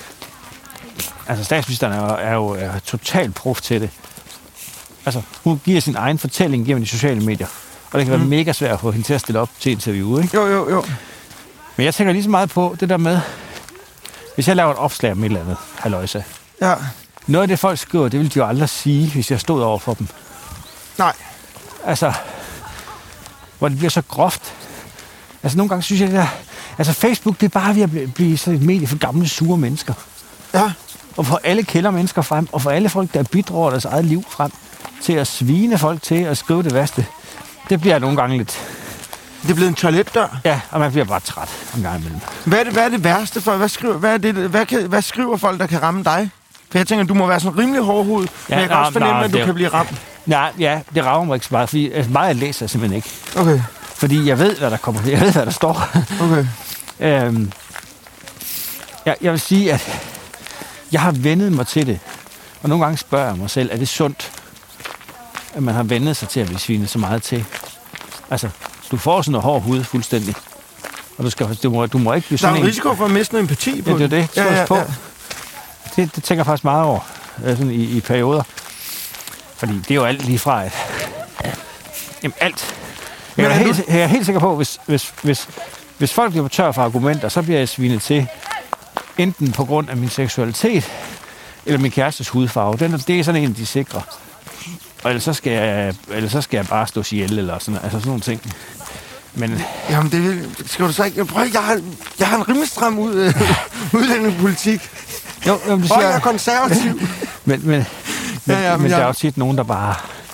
altså statsministeren er jo, er jo er totalt prof til det. Altså, hun giver sin egen fortælling gennem de sociale medier. Og det kan mm. være mega svært at få hende til at stille op til interview, ikke? Jo, jo, jo. Men jeg tænker lige så meget på det der med, hvis jeg laver et opslag om et eller andet, halløjsa. Ja. Noget af det, folk skriver, det ville de jo aldrig sige, hvis jeg stod over for dem. Nej. Altså, hvor det bliver så groft. Altså, nogle gange synes jeg, det der... Altså, Facebook, det er bare ved at blive sådan et medie for gamle, sure mennesker. Ja. Og for alle kælder mennesker frem, og for alle folk, der bidrager deres eget liv frem, til at svine folk til at skrive det værste. Det bliver nogle gange lidt... Det er blevet en toiletdør. Ja, og man bliver bare træt en gang imellem. Hvad er det, hvad er det værste for? Hvad skriver, hvad, er det, hvad, kan, hvad skriver folk, der kan ramme dig? For jeg tænker, du må være sådan rimelig hårdhoved, ja, men jeg kan nej, også fornemme, nej, at du det, kan blive ramt. Nej, ja, det rager mig ikke så meget, fordi altså, meget jeg læser jeg simpelthen ikke. Okay. Fordi jeg ved, hvad der kommer. Jeg ved, hvad der står. Okay. øhm, jeg, jeg vil sige, at jeg har vendet mig til det. Og nogle gange spørger jeg mig selv, er det sundt, at man har vendet sig til at blive svinet så meget til? Altså, du får sådan noget hård hud fuldstændig. Og du, skal, du, må, du må ikke blive sådan en... Der er en risiko for at miste noget empati på ja, det. Er det, det, ja, ja, på. Ja. Det, det tænker jeg faktisk meget over sådan i, i perioder. Fordi det er jo alt lige fra, at... Jamen alt. Jeg er, helt, jeg er helt sikker på, hvis, hvis, hvis, hvis folk bliver tør for argumenter, så bliver jeg svinet til enten på grund af min seksualitet, eller min kærestes hudfarve. Den, det er sådan en, de sikrer. Og ellers så skal jeg, ellers så skal jeg bare stå ihjel, eller sådan, altså sådan nogle ting. Men... Jamen, det skal du så ikke... Prøv, jeg, har, jeg har en rimelig stram ud, øh, udlændingepolitik. Jo, jo, du siger... Og jeg er konservativ. men men, men, ja, ja, men, men jeg... der er jo tit nogen, der bare...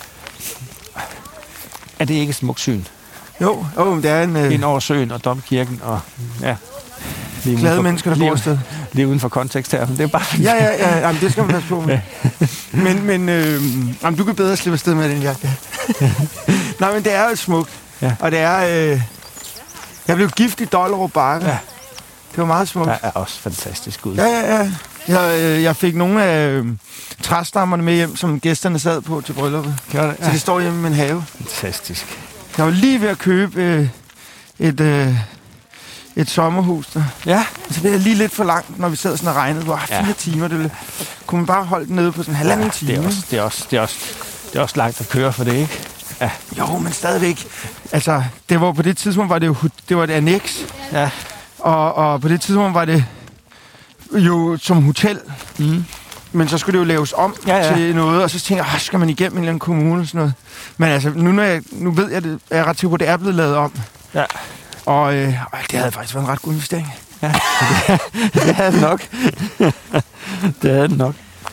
Er det ikke et smukt syn? Jo, oh, det er en... Øh... Ind over søen og domkirken og... Ja. Glade mennesker, der bor et sted. Lige uden for kontekst her, men det er bare... ja, ja, ja, jamen, det skal man passe på med. men men øh, jamen, du kan bedre slippe afsted med den jakke. Nej, men det er jo smukt. Ja. Og det er... Øh... Jeg blev gift i Dollerup Bakke. Ja. Det var meget smukt. Det er også fantastisk ud. Ja, ja, ja. Jeg, øh, jeg fik nogle af øh, træstammerne med hjem, som gæsterne sad på til brylluppet. Ja. Så det står hjemme i min have. Fantastisk. Jeg var lige ved at købe øh, et... Øh, et sommerhus der. Ja. Så det er lige lidt for langt, når vi sad sådan og regnede. Hvor fire ja. timer, det kunne man bare holde den nede på sådan en halvanden ja, time. Det er, også, det, er også, det, er også, det er også langt at køre for det, ikke? Ja. Jo, men stadigvæk. Altså, det var på det tidspunkt, var det jo det var et annex. Ja. Og, og på det tidspunkt var det jo som hotel. Mm. Men så skulle det jo laves om ja, ja. til noget, og så tænkte jeg, skal man igennem en eller anden kommune og sådan noget. Men altså, nu, når jeg, nu ved jeg, det, er jeg ret sikker på, at det er blevet lavet om. Ja. Og øh, det havde faktisk været en ret god investering. Ja, det, det havde det nok. det havde det nok.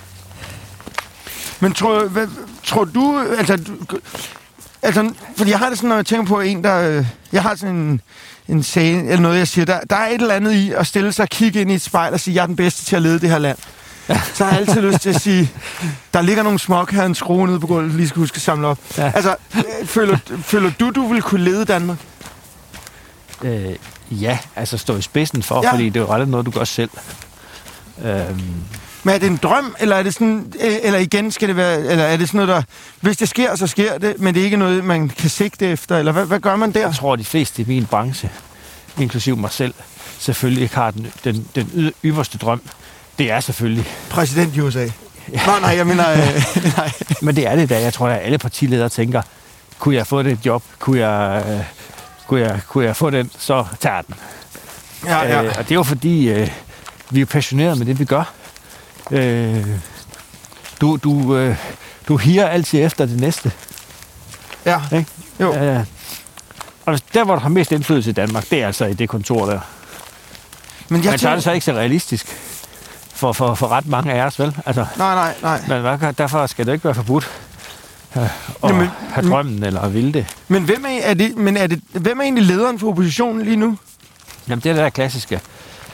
Men tror, hvad, tror du, altså, du, altså, fordi jeg har det sådan, når jeg tænker på en, der, øh, jeg har sådan en, en scene, eller noget, jeg siger, der, der er et eller andet i at stille sig og kigge ind i et spejl og sige, jeg er den bedste til at lede det her land. Ja. Så har jeg altid lyst til at sige, der ligger nogle smok her, en skrue nede på gulvet, lige skal huske at samle op. Ja. Altså, føler, føler du, du vil kunne lede Danmark? Øh, ja, altså stå i spidsen for, ja. Fordi det er jo aldrig noget, du gør selv. Øhm. Men er det en drøm, eller er det sådan, eller igen skal det være, eller er det sådan noget, der, hvis det sker, så sker det, men det er ikke noget, man kan sigte efter, eller hvad, hvad gør man der? Jeg tror, de fleste i min branche, inklusive mig selv, selvfølgelig ikke har den, den, den ypperste drøm. Det er selvfølgelig... Præsident i U S A. Ja. Nå, nej, jeg mener... Øh, nej. Men det er det da. Jeg tror, at alle partiledere tænker, kunne jeg få det job? Kunne jeg... Øh, Kunne jeg, kunne jeg få den, så tager den. Ja, ja. Øh, og det er jo fordi, øh, vi er passionerede med det, vi gør. Øh, du du, øh, du higer altid efter det næste. Ja, ikke? Jo. Øh, og der, hvor du har mest indflydelse i Danmark, det er altså i det kontor der. Men, jeg Men så er det så ikke så realistisk for, for, for ret mange af os, vel? Altså, nej, nej, nej. Men derfor skal det ikke være forbudt. Og Jamen, have drømmen, eller ville det. Men hvem er, er det, men er det, hvem er egentlig lederen for oppositionen lige nu? Jamen, det er det der klassiske.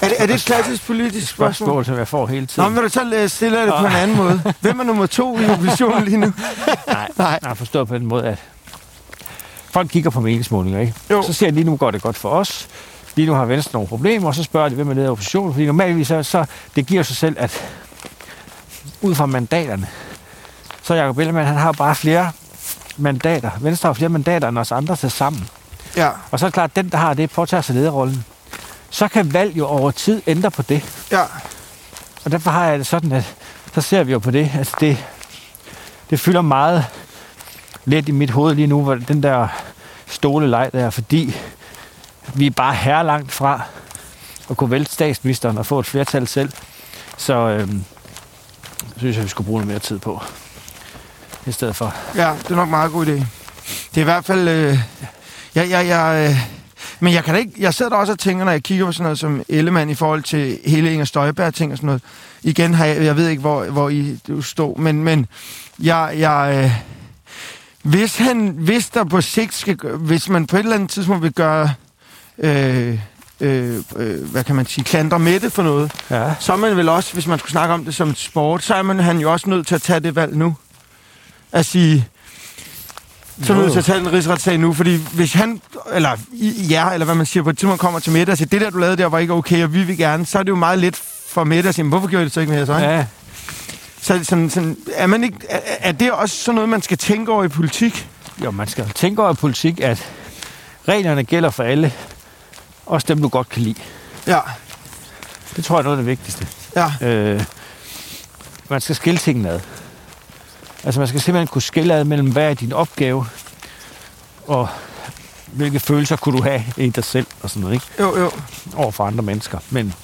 Er det, er det et klassisk politisk spørgsmål? Spørgsmål, som jeg får hele tiden. Nå, men vil du så stille det på en anden måde? Hvem er nummer to i oppositionen lige nu? Nej, nej. Jeg forstår på den måde, at folk kigger på meningsmålinger, ikke? Jo. Så ser de, lige nu går det godt for os. Lige nu har Venstre nogle problemer, og så spørger de, hvem er leder af oppositionen. Fordi normalvis så, så det giver sig selv, at ud fra mandaterne, så Jacob Ellemann, han har bare flere mandater. Venstre har flere mandater end os andre til sammen. Ja. Og så er det klart, at den, der har det, påtager sig lederrollen. Så kan valg jo over tid ændre på det. Ja. Og derfor har jeg det sådan, at så ser vi jo på det. Altså det, det fylder meget lidt i mit hoved lige nu, hvor den der stoleleg der, fordi vi er bare herlangt fra at kunne vælte statsministeren og få et flertal selv. Så øhm, synes jeg, vi skulle bruge noget mere tid på i stedet for. Ja, det er nok en meget god idé. Det er i hvert fald... Øh, ja, ja, ja, øh, men jeg kan da ikke... Jeg sidder der også og tænker, når jeg kigger på sådan noget som Ellemann i forhold til hele Inger Støjberg-ting og sådan noget. Igen har jeg... Jeg ved ikke, hvor, hvor I du står, men, men jeg... jeg øh, hvis, han, hvis der på sigt skal... Hvis man på et eller andet tidspunkt vil gøre... Øh, øh, øh, hvad kan man sige, klandre med det for noget, Ja. så er man vel også, hvis man skulle snakke om det som et sport, så er man han jo også nødt til at tage det valg nu. At sige, så er man nødt til at tage en rigsretssag nu, fordi hvis han, eller ja, eller hvad man siger, på et tidspunkt kommer til Mette og siger, det der, du lavede der, var ikke okay, og vi vil gerne, så er det jo meget let for Mette at sige, hvorfor gjorde I det så ikke mere så? Ja. Så sådan, sådan, er, man ikke, er, er det også sådan noget, man skal tænke over i politik? Jo, man skal tænke over i politik, at reglerne gælder for alle. Også dem, du godt kan lide. Ja. Det tror jeg er noget af det vigtigste. Ja. Øh, man skal skille tingene ad. Altså, man skal simpelthen kunne skille ad mellem, hvad er din opgave, og hvilke følelser kunne du have i dig selv, og sådan noget, ikke? Jo, jo. Over for andre mennesker. Men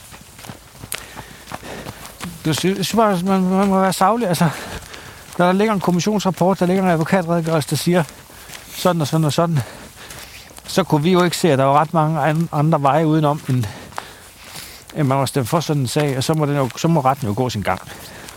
jeg synes bare, man, man må være saglig. Altså, når der ligger en kommissionsrapport, der ligger en advokatredegørelse, der siger sådan og sådan og sådan, så kunne vi jo ikke se, at der var ret mange andre veje udenom, end, end man var stemt for sådan en sag, og så må, den jo, så må retten jo gå sin gang.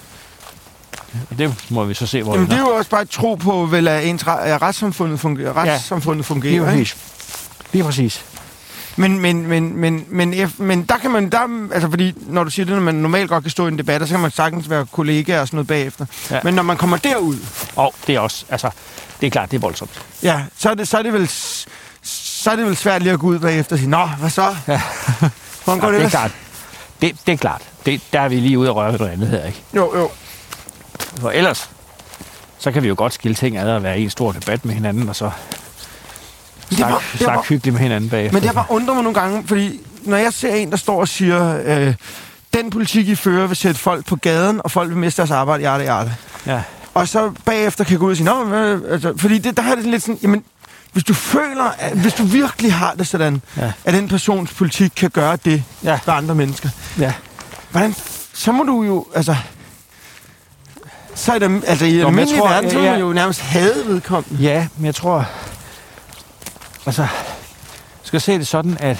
Og det må vi så se, hvor Jamen, det er. det er jo også bare et tro på, vel, at ens at retssamfundet fungerer. Retssamfundet ja, fungerer, lige præcis. Lige præcis. Men, men, men, men, men, men der kan man, der, altså fordi, når du siger det, når man normalt godt kan stå i en debat, så kan man sagtens være kollega og sådan noget bagefter. Ja. Men når man kommer derud... Og det er også, altså, det er klart, det er voldsomt. Ja, så er det, så er det vel... så er det vel svært lige at gå ud bagefter og sige, nå, hvad så? Ja. Hvordan går ja, det? Det er klart. Det, det er klart. Det, der er vi lige ude at røre ved noget andet her, ikke? Jo, jo. For ellers, så kan vi jo godt skille ting ad og være i en stor debat med hinanden, og så snakke snak hyggeligt med hinanden bagefter. Men det har bare undret mig nogle gange, fordi når jeg ser en, der står og siger, øh, den politik, I fører, vil sætte folk på gaden, og folk vil miste deres arbejde, hjerte, hjerte. Ja. Og så bagefter kan gå ud og sige, nå, men, altså, fordi det, der har det lidt sådan, jamen, hvis du føler, at, hvis du virkelig har det sådan, ja. At den persons politik kan gøre det ja. For andre mennesker, ja. Hvordan, så må du jo, altså, så er det, altså i almindelig verden, så må ja, ja. Man jo nærmest hade vedkommende. Ja, men jeg tror, altså, jeg skal se det sådan, at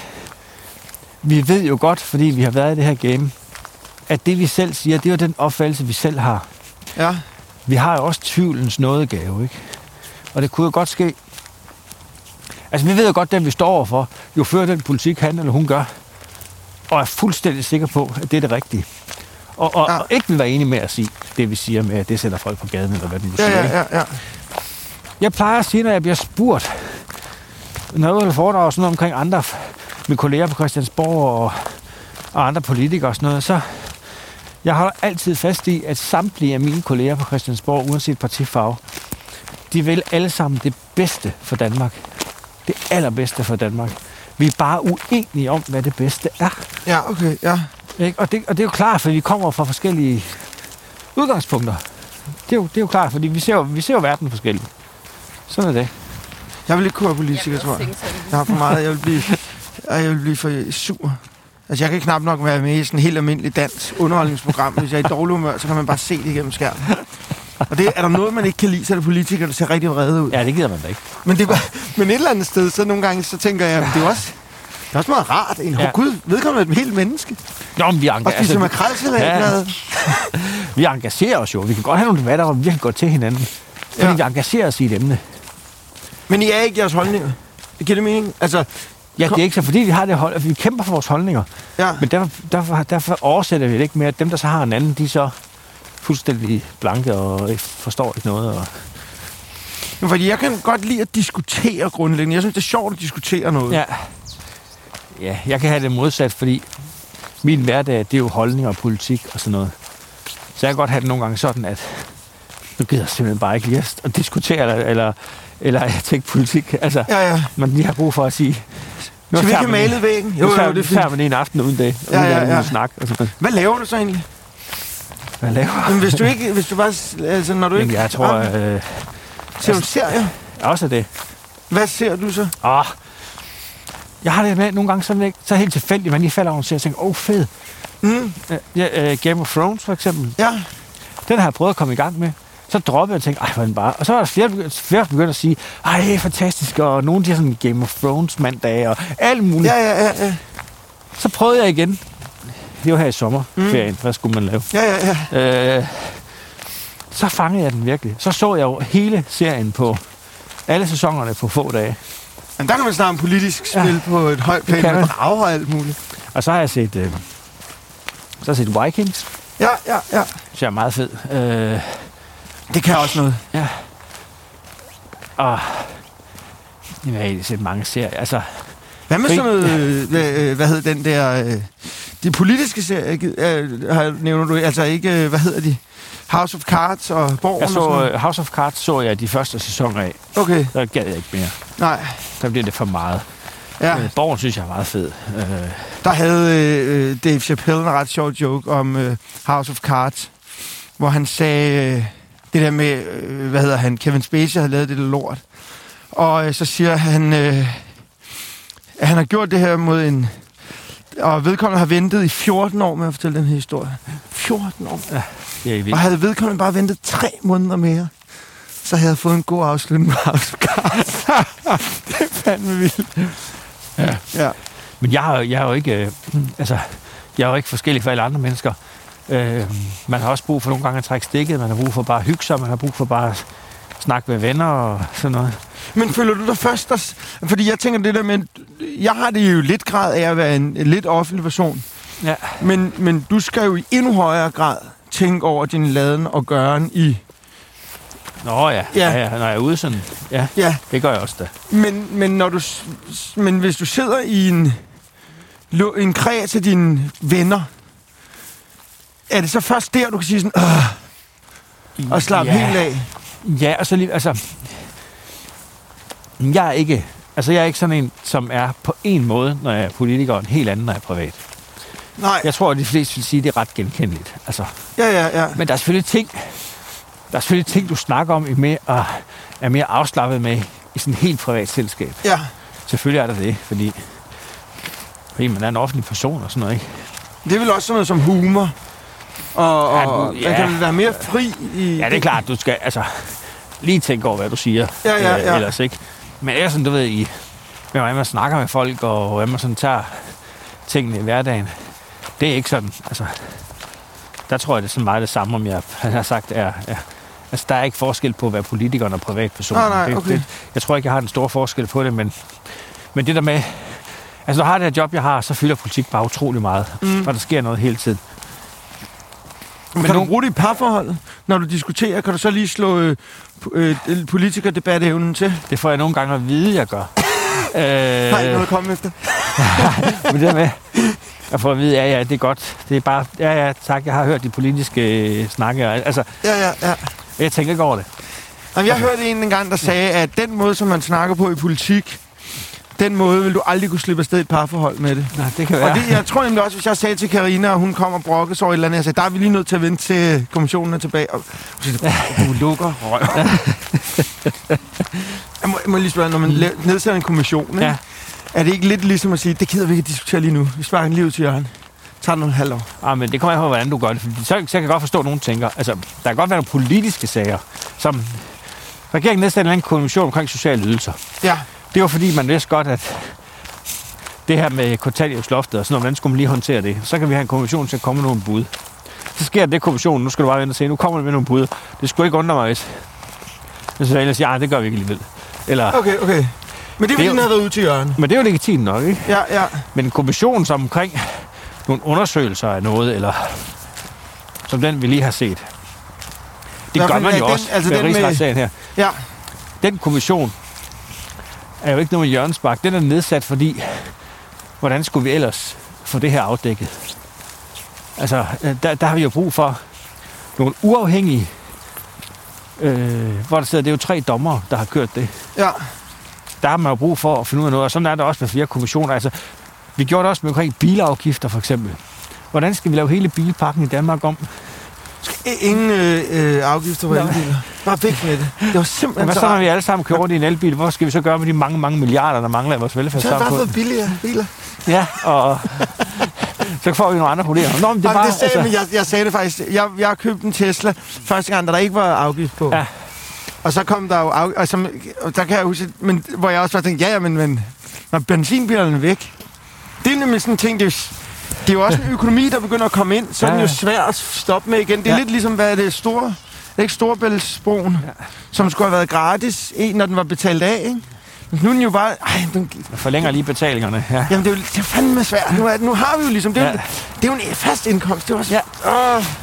vi ved jo godt, fordi vi har været i det her game, at det vi selv siger, det er jo den opfattelse, vi selv har. Ja. Vi har jo også tvivlens nådegave, ikke? Og det kunne jo godt ske. Altså, vi ved jo godt, den vi står overfor, jo fører den politik, han eller hun gør, og er fuldstændig sikker på, at det er det rigtige. Og, og, ja. og ikke vil være enig med at sige det, vi siger med, at det sætter folk på gaden, eller hvad den nu ja, siger. Ja, ja, ja. Jeg plejer at sige, når jeg bliver spurgt, når jeg vil foredrage sådan noget omkring andre, mine kolleger på Christiansborg og, og andre politikere og sådan noget, så jeg holder altid fast i, at samtlige af mine kolleger på Christiansborg, uanset partifarve, de vil alle sammen det bedste for Danmark. Det allerbedste for Danmark. Vi er bare uenige om, hvad det bedste er. Ja, okay, ja. Ikke? Og, det, og det er jo klart, for vi kommer fra forskellige udgangspunkter. Det er jo, det er jo klart, fordi vi ser jo, vi ser jo verden forskelligt. Sådan er det. Jeg vil ikke kunne være politiker, tror jeg. Jeg har for meget, jeg vil blive, jeg vil blive for sur. Altså, jeg kan knap nok være med i sådan et helt almindeligt dansk underholdningsprogram. Hvis jeg er i dårlig humør, så kan man bare se det igennem skærmen. Og det, er der noget, man ikke kan lide, så er det politikere, der ser rigtig vrede ud. Ja, det gider man da ikke. Men, det var, men et eller andet sted, så nogle gange, så tænker jeg, det er også, det er også meget rart. En ja. Gud, vedkommende er et helt menneske. Jo, men vi engagerer og spiser makrelsalat. Ja. Vi engagerer os jo. Vi kan godt have nogle debatter, hvor vi virkelig går til hinanden. Fordi ja. Vi engagerer os i et emne. Men I er ikke jeres holdninger. Det giver det mening. Altså, Ja, det er ikke så, fordi vi har det hold, vi kæmper for vores holdninger. Ja. Men derfor, derfor, derfor oversætter vi det ikke med, at dem, der så har en anden, de er så fuldstændig blanke og ikke forstår ikke noget. Og... Men fordi jeg kan godt lide at diskutere grundlæggende. Jeg synes, det er sjovt at diskutere noget. Ja. Ja, jeg kan have det modsat, fordi min hverdag, det er jo holdninger og politik og sådan noget. Så jeg kan godt have det nogle gange sådan, at nu gider jeg simpelthen bare ikke lige at diskutere, eller, eller, eller jeg tænker politik. Altså, ja, ja. man lige har brug for at sige... Nu så vi ikke have malet væggen? Jo, jo, jo, det tager man en aften uden det. Ja, ja, ja. Snak, altså. Hvad laver du så egentlig? Hvad laver Men hvis du ikke... Hvis du bare... Altså, når du Jamen, ikke... jeg tror... Øh, ser du serier? Også det. Hvad ser du så? Åh, jeg har det med nogle gange sådan, så helt tilfældigt, man lige falder over og ser og tænker, åh, oh, fed. Mm. Ja, uh, Game of Thrones for eksempel. Ja. Den har jeg prøvet at komme i gang med. Så droppede jeg og tænkte, ej, hvor den bare... Og så var der flere, flere begyndt at sige, ej, det er fantastisk, og nogle af de her sådan Game of Thrones mandag og alt muligt. Ja, ja, ja, ja. Så prøvede jeg igen. Det var her i sommerferien. Mm. Hvad skulle man lave? Ja, ja, ja. Øh, så fangede jeg den virkelig. Så så jeg jo hele serien på alle sæsonerne på få dage. Men der kan man snakke om politisk spil ja. På et højt plan, med drager og alt muligt. Og så har jeg set, øh, så har jeg set Vikings. Ja, ja, ja. Det er meget fed. Øh, det kan også noget. Ja. Og jeg har set mange serier. Altså, hvad med sådan noget, hvad, hvad hedder den der, de politiske serier, nævner du, altså ikke, hvad hedder de? House of Cards og Borgen? Jeg så, og House of Cards så jeg de første sæsoner af. Okay. Der gad jeg ikke mere. Nej. Der bliver det for meget. Ja. Øh, Borgen synes jeg er meget fed. Øh. Der havde øh, Dave Chappelle en ret sjov joke om øh, House of Cards, hvor han sagde øh, det der med, øh, hvad hedder han, Kevin Spacey havde lavet det der lort. Og øh, så siger han, øh, at han har gjort det her mod en... Og vedkommende har ventet i fjorten år med at fortælle den her historie. fjorten år. Ja, det er vildt. Og havde vedkommende bare ventet tre måneder mere, så havde jeg fået en god afslutning med House of Cards. Det er fandme vildt. Ja. Ja. Men jeg er, jeg er jo ikke... Øh, altså, jeg er jo ikke forskellig fra alle andre mennesker. Øh, man har også brug for nogle gange at trække stikket. Man har brug for bare at hygge sig. Man har brug for bare at snakke med venner og sådan noget. Men føler du dig først... Der, fordi jeg tænker det der med... Jeg har det jo lidt grad af at være en, en lidt offentlig person. Ja. Men, men du skal jo i endnu højere grad tænke over din laden og gøren i... Nå ja, ja. ja, ja. Når jeg er ude sådan... Ja, ja. Det gør jeg også da. Men, men, når du, men hvis du sidder i en, en kreds af dine venner, er det så først der, du kan sige sådan... Øh, og slappe ja. helt af? Ja, og så lige... Altså... Jeg er ikke... Altså, jeg er ikke sådan en, som er på en måde, når jeg er politiker, og en helt anden, når jeg er privat. Nej. Jeg tror, at de fleste vil sige, at det er ret genkendeligt. Altså, ja, ja, ja. Men der er selvfølgelig ting, der er selvfølgelig ting, du snakker om, med og er mere afslappet med i sådan et helt privat selskab. Ja. Selvfølgelig er der det, fordi, fordi man er en offentlig person og sådan noget, ikke? Det er vel også sådan noget som humor. Og, og ja, man kan være mere fri i... Ja, det er klart, du skal altså lige tænke over, hvad du siger. Ja, ja, ja. Øh, ellers ikke. Men ellers sådan, du ved, i, hvordan man snakker med folk, og hvordan man sådan tager tingene i hverdagen, det er ikke sådan, altså... Der tror jeg, det er sådan meget det samme, om jeg har sagt, er... er altså, der er ikke forskel på at være politiker og privatperson. Nej, nej, okay. Det, det, jeg tror ikke, jeg har den store forskel på det, men, men det der med... Altså, når jeg har det her job, jeg har, så fylder politik bare utrolig meget, mm. og der sker noget hele tiden. Men kan nogen... du bruge det i parforholdet, når du diskuterer? Kan du så lige slå øh, øh, politikerdebatevnen til? Det får jeg nogle gange at vide, jeg gør. øh... Nej, noget at komme efter. Men det der med... Jeg får at vide, ja, ja, det er godt. Det er bare, ja, ja, tak, jeg har hørt de politiske øh, snakke. Altså, ja, ja, ja. Jeg tænker ikke over det. Jamen, jeg hørte en gang, der sagde, at den måde, som man snakker på i politik, den måde vil du aldrig kunne slippe afsted et parforhold med det. Nej, det kan være. Og det, jeg tror nemlig også, hvis jeg sagde til Karina, og hun kom og brokkede så et eller andet, jeg sagde, der er vi lige nødt til at vente til kommissionen er tilbage. Og så siger, du lukker røv. jeg, må, jeg må lige spørge, når man nedsætter en kommission, ikke? Ja. Er det ikke lidt ligesom at sige, det gider vi ikke diskutere lige nu. Vi sparker en liv til Jørgen. Tager nogle halvår. Ah, men det kommer an på, hvordan du gør det. Så, så jeg kan godt forstå, at nogen tænker, altså, der kan godt være nogle politiske sager, som regeringen nedsætter en kommission omkring sociale ydelser. Ja. Det var fordi, man vidste godt, at det her med kontanthjælpsloftet og sådan noget, hvordan skulle man lige håndtere det? Så kan vi have en kommission til at komme med nogle bud. Så sker det kommissionen, nu skal du bare vente og se, nu kommer det med nogle bud. Det skulle ikke undre mig, hvis jeg så ellers siger, ah, det gør vi ikke alligevel. Eller... Okay, okay. Men det er fordi, den havde været ude til hjørnet. Men det er jo legitimt nok, ikke? Ja, ja. Men en kommission som omkring nogle undersøgelser af noget, eller som den, vi lige har set. Det gør man jo den, også altså med rigsretssagen her. Ja. Den kommission er jo ikke noget med hjørnespark. Den er nedsat, fordi hvordan skulle vi ellers få det her afdækket? Altså, der, der har vi jo brug for nogle uafhængige, øh, hvor der sidder, det er jo tre dommere, der har kørt det. Ja. Der har man jo brug for at finde ud af noget, og sådan er der også med flere kommissioner. Altså, vi gjorde det også med omkring bilafgifter, for eksempel. Hvordan skal vi lave hele bilpakken i Danmark om? Ingen øh, øh, afgifter på elbiler. Bare væk med det. Det var simpelthen hvad så, når vi alle sammen kører rundt i en elbil? Hvor skal vi så gøre med de mange, mange milliarder, der mangler i vores velfærdssamfund? Så er det bare for billigere biler. Ja, og så får vi nogle andre problemer. Nå, men det, bare, det sagde, altså... jeg, jeg sagde det faktisk. Jeg, jeg har købt en Tesla første gang, da der ikke var afgift på. Ja. Og så kom der jo afgift, og, som, og der kan jeg huske, men, hvor jeg også bare tænkte, ja, ja, men, men når benzinbilerne er væk, det er nemlig sådan en ting, det er jo, det er jo også en økonomi, der begynder at komme ind, så ja, ja. Er den jo svært at stoppe med igen. Det er ja. Lidt ligesom, hvad er det store, det er ikke Storebæltsbroen, ja. Som skulle have været gratis, når den var betalt af, ikke? Nu er den jo bare... Ej, den... forlænger lige betalingerne, ja. Jamen, det er jo det er fandme svært. Nu, er, nu har vi jo ligesom... Det er, ja. det er jo en fast indkomst. Det er også... Ja. Åh.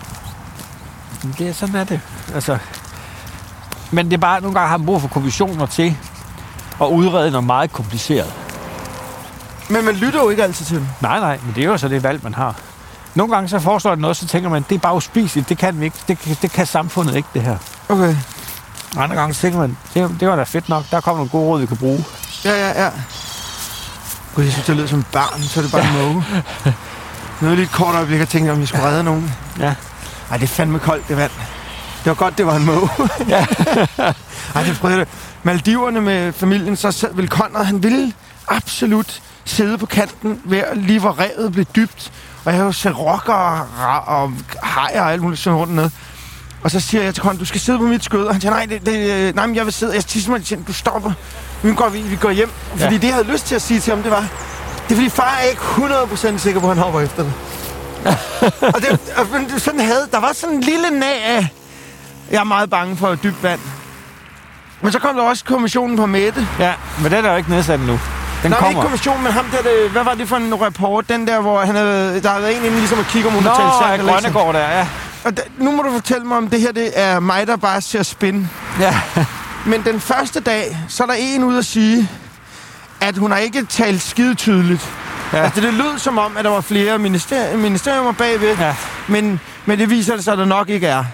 Det er sådan, er det. Altså... Men det er bare... Nogle gange har man brug for kommissioner til at udrede noget meget kompliceret. Men man lytter jo ikke altid til dem. Nej, nej. Men det er jo så det valg, man har. Nogle gange så foreslår det noget, så tænker man, det er bare uspiseligt. Det kan vi ikke. Det, det kan samfundet ikke, det her. Okay. Andre gange så tænker man, det, det var da fedt nok. Der kommer nogle gode råd, vi kan bruge. Ja, ja, ja. Gud, jeg synes, det lyder som barn, så er det bare en måge. Noget lidt kort øjeblik, og tænkte, om jeg skulle redde nogen. Ja. Ej, det er fandme koldt, det vand. Det var godt, det var en måge. Ja. Ej, det prøvede det. Maldiverne med familien, så ville Conrad, han ville absolut sidde på kanten, ved lige hvor revet blev dybt. Og jeg har jo set rocker og, og hajer og alt muligt sådan rundt ned. Og så siger jeg til Conrad, du skal sidde på mit skød. Og han siger, nej, det, det, nej men jeg vil sidde. Jeg tisser mig til, du stopper. Vi går, vi, vi går hjem. Fordi ja. Det, jeg havde lyst til at sige til ham, det var, det er fordi far er ikke hundrede procent sikker på, at han hopper efter det. Og det, og sådan havde, der var sådan en lille nag af, jeg er meget bange for dybt vand. Men så kom der også kommissionen på Mette. Ja, men den er jo ikke nedsat nu. Den Nå, kommer. Ikke kommissionen, men ham der, det, hvad var det for en rapport? Den der, hvor han havde, der havde været en inde ligesom at kigge om hun Nå, har talt Nå, Grønnegård der, ja. Og da, nu må du fortælle mig, om det her det er mig, der bare ser spin. Ja. Men den første dag, så er der en ude at sige, at hun har ikke talt skide tydeligt. Ja. Altså, det lød som om, at der var flere ministeri- ministeriumer bagved, ja. men, men det viser det sig, at der nok ikke er.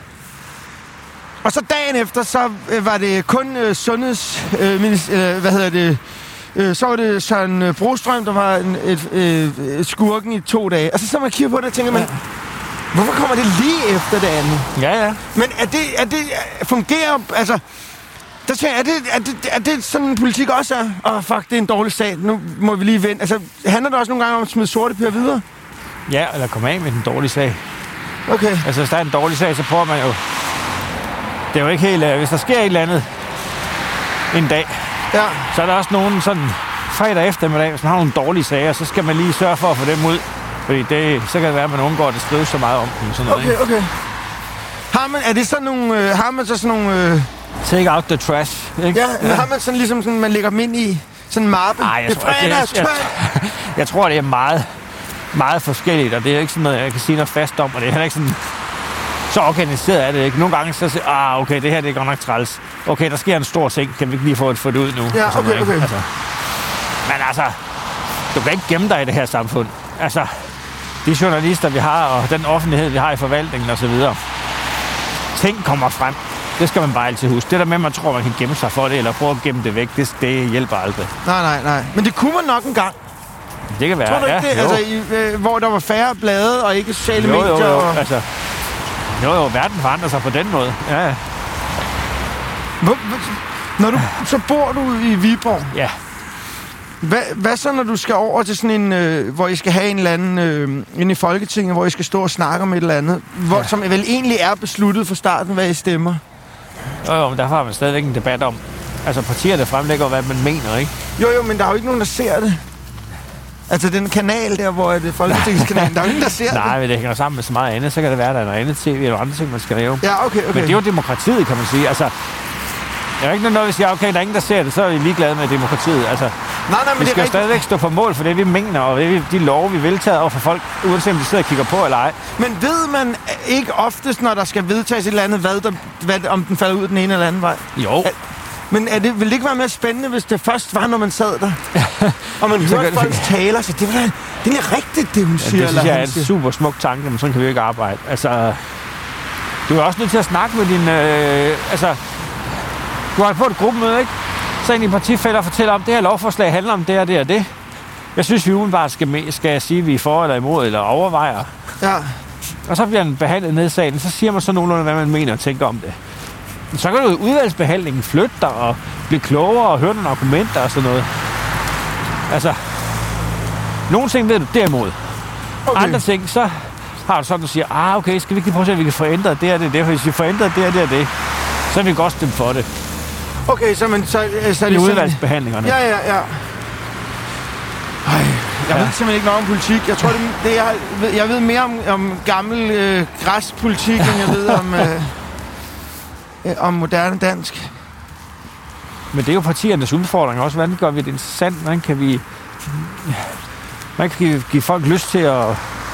Og så dagen efter, så øh, var det kun øh, sundheds... Øh, minister, øh, hvad hedder det... Øh, så var det Søren Brostrøm, der var en, et, øh, et skurken i to dage. Og så så man kigger på det og tænker man, ja. Hvorfor kommer det lige efter det andet? Ja, ja. Men er det, er det fungerer... Altså, der tænker, er, det, er, det, er det sådan en politik også er? Åh, oh, fuck, det er en dårlig sag. Nu må vi lige vente. Altså, handler det også nogle gange om at smide sorte per videre? Ja, eller komme af med den dårlige sag. Okay. Altså, hvis der er en dårlig sag, så prøver man jo... Det er jo ikke helt... Uh, hvis der sker et eller andet en dag, ja. Så er der også nogen sådan fredag eftermiddag, hvis man har nogle dårlige sager, så skal man lige sørge for at få dem ud. Fordi det, så kan det være, at man undgår, at det skrives så meget om dem. Sådan okay, noget, okay. Har man, er det sådan nogle... Øh, har man så sådan nogle... Øh... Take out the trash, ikke? Ja, men ja. Har man sådan ligesom sådan, man lægger dem ind i sådan en mappe? Ej, jeg, det tror, jeg, jeg, jeg, jeg tror, det er meget, meget forskelligt, og det er ikke sådan noget, jeg kan sige noget fast om, og det er heller ikke sådan... Så organiseret er det ikke. Nogle gange så siger ah, okay, det her det er godt nok træls. Okay, der sker en stor ting. Kan vi ikke lige få det, få det ud nu? Ja, okay, okay. Altså. Men altså, du kan ikke gemme dig i det her samfund. Altså, de journalister, vi har, og den offentlighed, vi har i forvaltningen osv. Ting kommer frem. Det skal man bare altid huske. Det der med, at man tror, man kan gemme sig for det, eller prøve at gemme det væk, det, det hjælper aldrig. Nej, nej, nej. Men det kunne man nok en gang. Det kan være, tror du ikke ja, det? Altså, i, øh, hvor der var færre blade, og ikke sociale jo, medier. Jo, jo, og... altså... Jo, jo, verden forandrer sig på den måde. Ja, ja. Hvor, når du, så bor du i Viborg. Ja. Hvad, hvad så, når du skal over til sådan en, øh, hvor I skal have en eller anden øh, inde i Folketinget, hvor I skal stå og snakke om et eller andet, hvor, ja. Som vel egentlig er besluttet fra starten, hvad I stemmer? Jo, jo, men derfor har man stadigvæk en debat om. Altså, partierne fremlægger, hvad man mener, ikke? Jo, jo, men der er jo ikke nogen, der ser det. Altså, den kanal der, hvor det er Folketingskanalen, der er ingen, der ser Nej, det. Nej, men det hænger sammen med så meget andet. Så kan det være, der er noget andet tv eller andre ting, man skal lave. Ja, okay, okay. Men det er jo demokratiet, kan man sige. Altså, Jeg er ikke noget, hvis jeg okay, der er ingen, der ser det, så er vi ligeglade med demokratiet. Altså, nej, nej, men vi det skal er stadigvæk stå på mål for det, vi mener, og det, de love, vi vedtager over for folk, uanset om de sidder og kigger på eller ej. Men ved man ikke oftest, når der skal vedtages et eller andet, hvad der, hvad, om den falder ud den ene eller anden vej? Jo. Er, men er det, vil det ikke være mere spændende, hvis det først var, når man sad der? Og man hørte folks taler, så det, var, det er rigtigt, det hun siger. Ja, det synes jeg er en super smuk tanke, men sådan kan vi jo ikke arbejde. Altså, du er også nødt til at snakke med din... Øh, altså, du har på et gruppemøde, ikke? Så en i partifælder fortæller om, det her lovforslag handler om det og det og det. Jeg synes, vi udenbart skal, med, skal sige, at vi er for eller imod, eller overvejer. Ja. Og så bliver den behandlet ned i salen, så siger man så nogenlunde, hvad man mener og tænker om det. Så kan du i udvalgsbehandlingen flytte dig og blive klogere og høre nogle argumenter og sådan noget. Altså, nogle ting ved du derimod. Okay. Andre ting, så har du sådan, du siger, ah okay, skal vi ikke prøve at se, at vi kan forændre det og det, det. Hvis vi forændrer det og det og det, så vil vi godt stemme for det. Okay, så, man, så, så er det i udvalgsbehandlingerne. Ja, ja, ja. Ej, jeg ja. ved simpelthen ikke noget om politik. Jeg tror, det, det jeg, ved, jeg ved mere om, om gammel øh, græspolitik, end jeg ved om, øh, øh, om moderne dansk. Men det er jo partiernes udfordring også. Hvordan gør vi det interessant? Hvordan kan vi, hvordan kan vi give folk lyst til at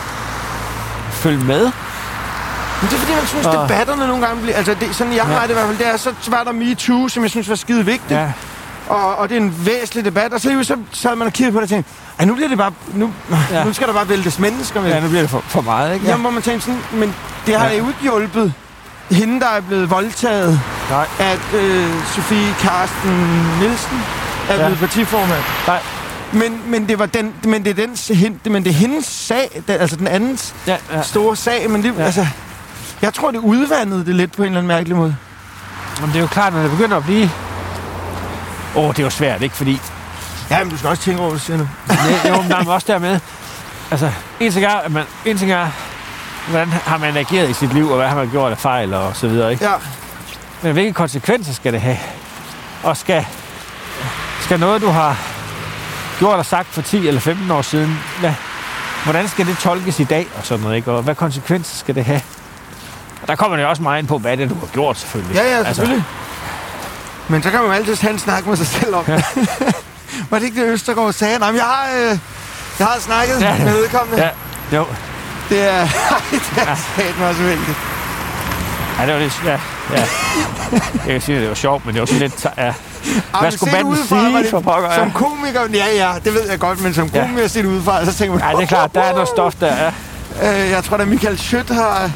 følge med? Men det er fordi, man synes, og... debatterne nogle gange bliver... Altså, det, sådan jeg har ja. det i hvert fald, det er, så var der MeToo, som jeg synes var skide vigtigt. Ja. Og, og det er en væsentlig debat. Og så, så sad man og kiggede på det og tænkte, ej, nu bliver det bare... Nu, ja. nu skal der bare væltes mennesker med. Ja, nu bliver det for, for meget, ikke? Ja. Jamen, hvor man tænkte sådan, men det har ja. jo ikke hjulpet hende, der er blevet voldtaget. Nej. At øh, Sofie Carsten Nielsen er ja. blevet partiformand. Nej. Men, men det var den, men det er den, men det er hendes sag, den, altså den andens ja, ja. store sag, men det, ja. altså, jeg tror, det udvandede det lidt på en eller anden mærkelig måde. Men det er jo klart, når det begynder at blive... Åh, oh, det er jo svært, ikke? Fordi... Ja, men du skal også tænke over, hvad du siger nu. Ja, jo, men også dermed. Altså, en ting er, at man, en ting er, hvordan har man ageret i sit liv, og hvad har man gjort af fejl, og så videre, ikke? Ja. Men hvilke konsekvenser skal det have? Og skal, skal noget, du har gjort og sagt for ti eller femten år siden, hvad, hvordan skal det tolkes i dag, og sådan noget, ikke? Og hvad konsekvenser skal det have? Og der kommer det også meget ind på, hvad det du har gjort, selvfølgelig. Ja, ja, selvfølgelig. Altså, men så kan man jo altid have en snak med sig selv om. Ja. Var det ikke det, Østergaard sagde? Nej, men jeg har, øh, jeg har snakket ja. med vedkommende. Ja, jo. Det er... det er sat mig også vældigt. Ja, det var lidt... Ja, ja. Jeg kan sige, at det var sjovt, men det var sådan lidt... Ja. Hvad skulle manden sige for pokker? Ja. Som komiker... Ja, ja, det ved jeg godt, men som komiker ja. set udefra, så tænker man... Ja, det er klart. Der er noget stof der, ja. Øh, jeg tror, at Michael Schødt har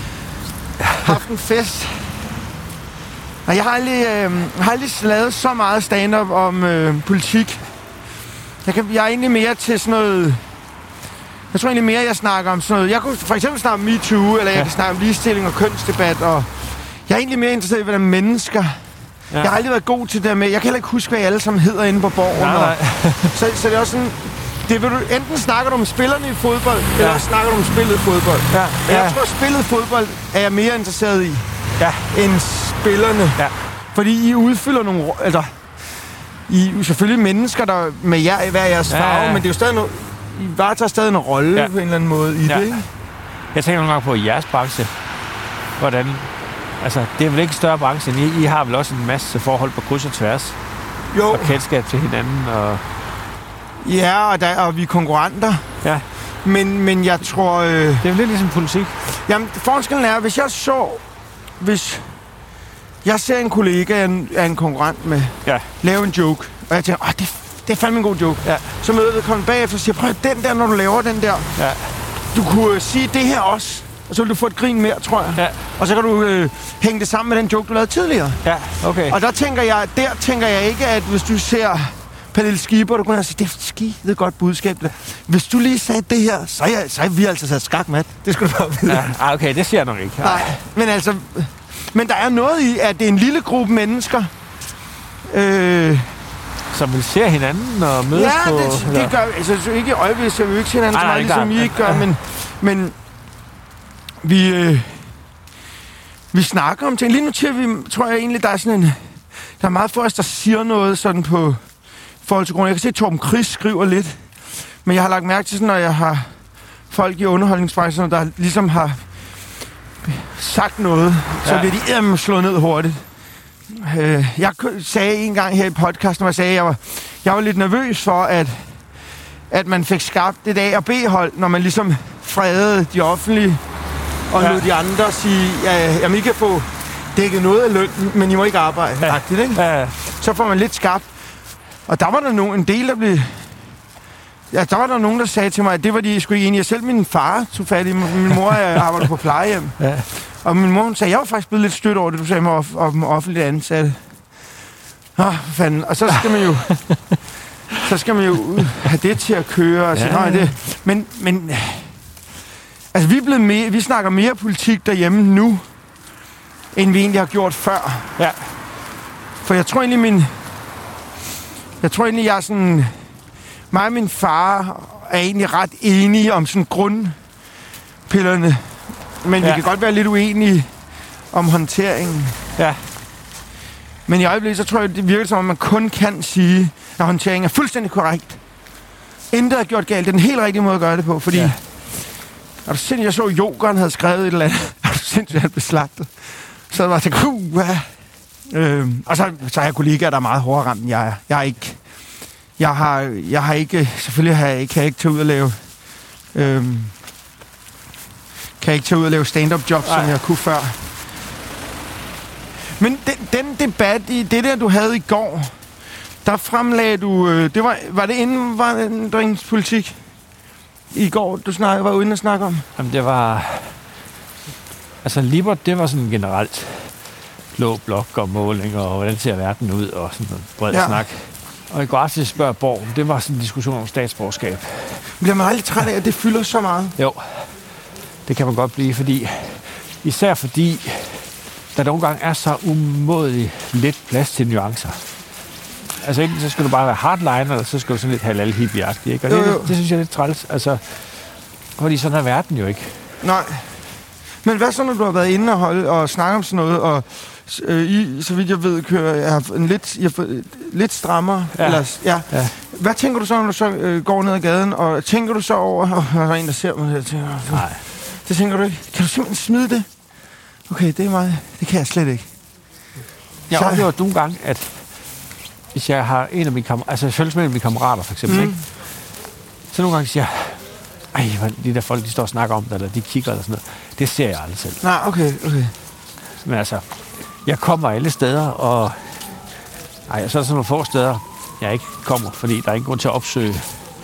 haft en fest. Og jeg har aldrig, øh, har aldrig lavet så meget stand-up om øh, politik. Jeg, kan, jeg er egentlig mere til sådan noget... Jeg tror egentlig mere, jeg snakker om sådan noget... Jeg kunne for eksempel snakke om MeToo, eller jeg ja. kan snakke om ligestilling og kønsdebat, og... Jeg er egentlig mere interesseret i, hvordan mennesker... Ja. Jeg har aldrig været god til det med... Jeg kan heller ikke huske, hvad I alle sammen hedder inde på Borgen. Nej, nej. så, så det er også sådan... Det vil du, enten snakker du om spillerne i fodbold, ja. eller snakker du om spillet fodbold. Ja. Ja. Jeg tror, spillet fodbold er jeg mere interesseret i, ja. end spillerne. Ja. Fordi I udfylder nogle... Altså, I er selvfølgelig mennesker, der med jer, hver jeres farve, ja, ja. men det er jo stadig noget... I varetager stadig en rolle ja. på en eller anden måde i ja. det, ikke? Jeg tænker nogle gange på i jeres branche. Hvordan... Altså, det er vel ikke større branche end I. I har vel også en masse forhold på kryds og tværs. Jo. Og kendskab til hinanden, og... Ja, og, der, og vi er konkurrenter. Ja. Men, men jeg tror... Øh... Det er jo lidt ligesom politik. Jamen, forskellen er, hvis jeg så... Hvis jeg ser en kollega, jeg er en konkurrent med, ja. lave en joke, og jeg tænker, åh, det, det er fandme en god joke. Ja. Så møder jeg komme bagefter og siger, prøv den der, når du laver den der. Ja. Du kunne øh, sige det her også, og så vil du få et grin mere, tror jeg. Ja. Og så kan du øh, hænge det sammen med den joke, du lavede tidligere. Ja, okay. Og der tænker jeg, der tænker jeg ikke, at hvis du ser... Pernille Skipper, du kunne sige, det er skide godt budskab. Hvis du lige sagde det her, så er, jeg, så er vi altså sat skak med. Det skulle du bare vide. Ja, okay, det siger jeg nok ikke. Nej, men altså... Men der er noget i, at det er en lille gruppe mennesker, øh, som vil se hinanden og mødes ja, på... Ja, det, det gør vi. Altså, ikke i øjeblikket, så vi jo ikke se hinanden så meget, ligesom I ikke gør, ja. men, men vi, øh, vi snakker om ting. Lige nu til vi, tror jeg egentlig, der er sådan en... Der er meget for os, der siger noget sådan på forhold til grund. Jeg kan se, at Torben Chris skriver lidt, men jeg har lagt mærke til sådan, når jeg har folk i underholdningsbranchen, der ligesom har sagt noget, ja. så bliver de eddermame slået ned hurtigt. Øh, jeg sagde en gang her i podcasten, hvor jeg sagde, at jeg var, jeg var lidt nervøs for, at, at man fik skabt et A- og B-hold, når man ligesom fredede de offentlige, og ja. nu de andre sige, ja, jamen I kan få dækket noget af lønnen, men I må ikke arbejde. Ja. Rigtigt, ikke? Ja. Så får man lidt skabt. Og der var der nogen, en del, der blev... Ja, der var der nogen, der sagde til mig, at det var de sgu ikke enige. Selv min far tog fat i. Min mor arbejder på plejehjem. Ja. Og min mor, hun sagde, jeg var faktisk blevet lidt stødt over det, du sagde mig om, om offentligt ansatte. Åh, oh, fanden. Og så skal man jo... så skal man jo have det til at køre. Og sige, ja. det. Men, men... Altså, vi, er blevet mere, vi snakker mere politik derhjemme nu, end vi egentlig har gjort før. Ja. For jeg tror egentlig, min... Jeg tror egentlig, jeg er sådan... Mig og min far er egentlig ret enige om sådan grundpillerne. Men ja. vi kan godt være lidt uenige om håndteringen. Ja. Men i øjeblikket, så tror jeg, det virker som om, man kun kan sige, at håndteringen er fuldstændig korrekt. Intet er gjort galt. Det er den helt rigtige måde at gøre det på, fordi... Ja. Og du sindssygt, jeg så, at Jokeren havde skrevet et eller andet. Og du sindssygt, han blev slagtet. Så det var til uh, øhm, Og så, så har jeg kollegaer, der er meget hårdere ramt, end jeg er. Jeg er ikke... Jeg har, jeg har ikke... Selvfølgelig har jeg ikke, kan jeg ikke tage ud og lave... Øhm, kan jeg ikke tage ud og lave stand-up job, som jeg kunne før. Men den, den debat, i det der, du havde i går, der fremlagde du... Øh, det var, var det indvandringspolitik i går, du snak, var uden at snakke om? Jamen, det var... Altså, Libert, det var sådan generelt blå blok og målinger, og hvordan ser verden ud, og sådan noget bred ja. snak. Og i går aftes spørger Borg, det var sådan en diskussion om statsborgerskab. Bliver man aldrig træt af, at det fylder så meget? Jo, det kan man godt blive, fordi... Især fordi, der nogle gange er så umådeligt lidt plads til nuancer. Altså enten så skal du bare være hardliner, eller så skal du sådan lidt halal hippie-agtig, ikke? Og det, det, det synes jeg er lidt træls, altså... Fordi sådan er verden jo ikke. Nej. Men hvad så, når du har været inde og, holde, og snakke om sådan noget, og øh, I, så vidt jeg ved, kører jeg har en lidt, jeg har lidt strammere? Ja. Eller, ja. ja. Hvad tænker du så, når du så øh, går ned ad gaden, og tænker du så over... Og der er en, der ser mig her, tænker, nej. Det tænker du ikke? Kan du simpelthen smide det? Okay, det er meget... Det kan jeg slet ikke. Jeg har oplevet nogle gange, at hvis jeg har en af mine kammerater... Altså, jeg følges med en af mine kammerater, for eksempel, mm. ikke? Så nogle gange siger jeg... Ej, de der folk, de står og snakker om det, eller de kigger, eller sådan noget. Det ser jeg aldrig selv. Nej, okay, okay. Men altså, jeg kommer alle steder, og... Ej, så er der sådan nogle få steder, jeg ikke kommer, fordi der er ingen grund til at opsøge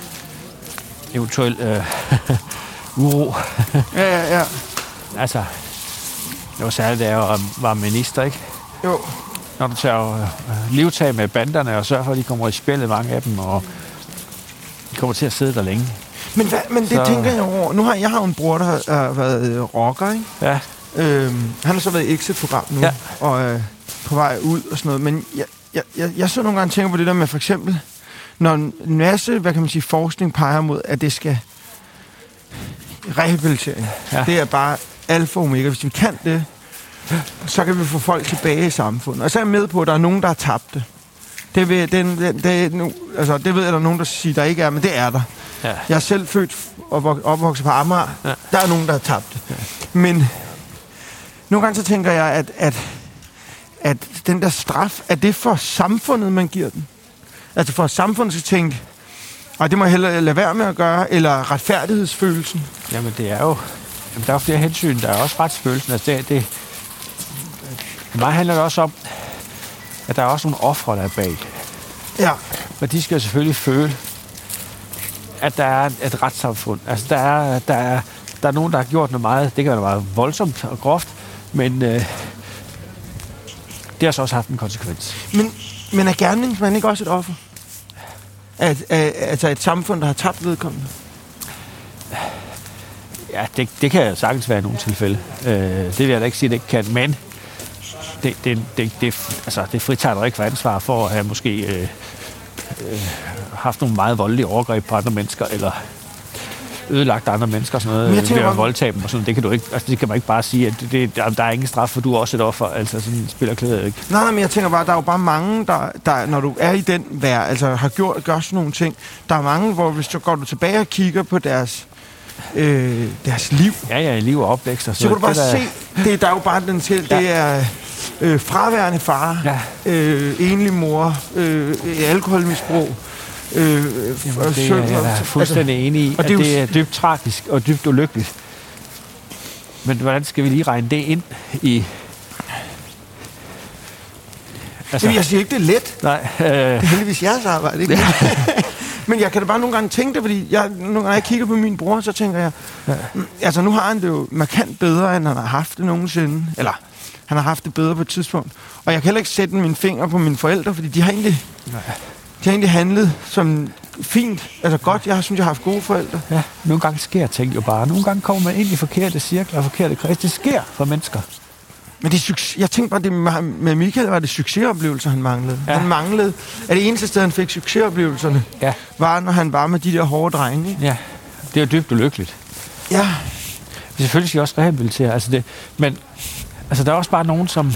eventuel øh, uro. Ja, ja, ja. Altså, det var særligt, da jeg var, var minister, ikke? Jo. Når du tager øh, livtag med banderne, og sørger for, at de kommer i spillet, mange af dem, og de kommer til at sidde der længe. Men, hvad, men det så... tænker jeg over. Nu har jeg har en bror, der har, har været øh, rocker, ikke? Ja. Øhm, han har så været i Exit-program nu, ja. og øh, på vej ud og sådan noget. Men jeg, jeg, jeg, jeg så nogle gange tænker på det der med, for eksempel, når en masse, hvad kan man sige, forskning peger mod, at det skal rehabilitering. Ja. Det er bare alfa og omega. Hvis vi kan det, så kan vi få folk tilbage i samfundet. Og så er jeg med på, at der er nogen, der har tabt det. Det ved, den, den, det, nu, altså, det ved jeg, der er nogen, der siger, der ikke er, men det er der. Ja. Jeg er selv født og opvokset på Amager. Ja. Der er nogen, der har tabt det. Ja. Men nogle gange så tænker jeg, at, at, at den der straf, er det for samfundet, man giver den? Altså for samfundet skal tænke, og det må jeg hellere lade være med at gøre, eller retfærdighedsfølelsen? Jamen det er jo, jamen, der er jo flere hensyn. Der er også retsfølelsen. Altså det, det, for mig handler det også om, at der er også nogle ofre, der er bag. Ja. Og de skal selvfølgelig føle, at der er et retssamfund. Altså, der er, der, er, der er nogen, der har gjort noget meget... Det kan være meget voldsomt og groft, men øh, det har så også haft en konsekvens. Men, men er gerningsmanden ikke også et offer? At, at, altså et samfund, der har tabt vedkommende? Ja, det, det kan sagtens være i nogle tilfælde. Øh, det vil jeg da ikke sige, det ikke kan, men det, det, det, det, altså, det fritager dig ikke for ansvar for at have måske... Øh, øh, haft nogle meget voldelige overgreb på andre mennesker, eller ødelagt andre mennesker og sådan noget, ved at voldtage dem og sådan. Det kan du ikke, altså det kan man ikke bare sige, at det, der, der er ingen straf, for du er også et offer. Altså sådan spiller klæder ikke. Nej, nej, men jeg tænker bare, der er jo bare mange, der, der når du er i den vær, altså har gjort, gør sådan nogle ting. Der er mange, hvor hvis du går du tilbage og kigger på deres, øh, deres liv. Ja, ja, liv og opvækst og så kan du bare det, der... se, det, der er jo bare den til, ja. det er... øh, fraværende far, Ja. øh, enlig mor, øh, alkoholmisbrug. Øh, Jamen, det er jeg er fuldstændig altså, enig i, at det, det er dybt tragisk og dybt ulykkeligt. Men hvordan skal vi lige regne det ind i... Altså, Jamen, jeg siger ikke, det er let. Nej. Øh... Det er heldigvis jeres arbejde, ikke? Men jeg kan da bare nogle gange tænke det, fordi jeg, nogle gange, når jeg kigger på min bror, så tænker jeg, ja. altså nu har han det jo markant bedre, end han har haft det nogensinde. Eller, han har haft det bedre på et tidspunkt. Og jeg kan heller ikke sætte mine fingre på mine forældre, fordi de har egentlig, Nej. de har egentlig handlet som fint, altså godt. Jeg synes, jeg har haft gode forældre. Ja, nogle gange sker ting jo bare. Nogle gange kommer man ind i forkerte cirkler og forkerte kreds. Det sker for mennesker. Men det er jeg tænkte bare, det med Michael var det succesoplevelser, han manglede. Ja. Han manglede, at det eneste sted, han fik succesoplevelserne, ja. var, når han var med de der hårde drenge. Ikke? Ja, det er jo dybt ulykkeligt. Ja. Selvfølgelig skal jeg også rehabilitere, altså det, men altså, der er også bare nogen, som...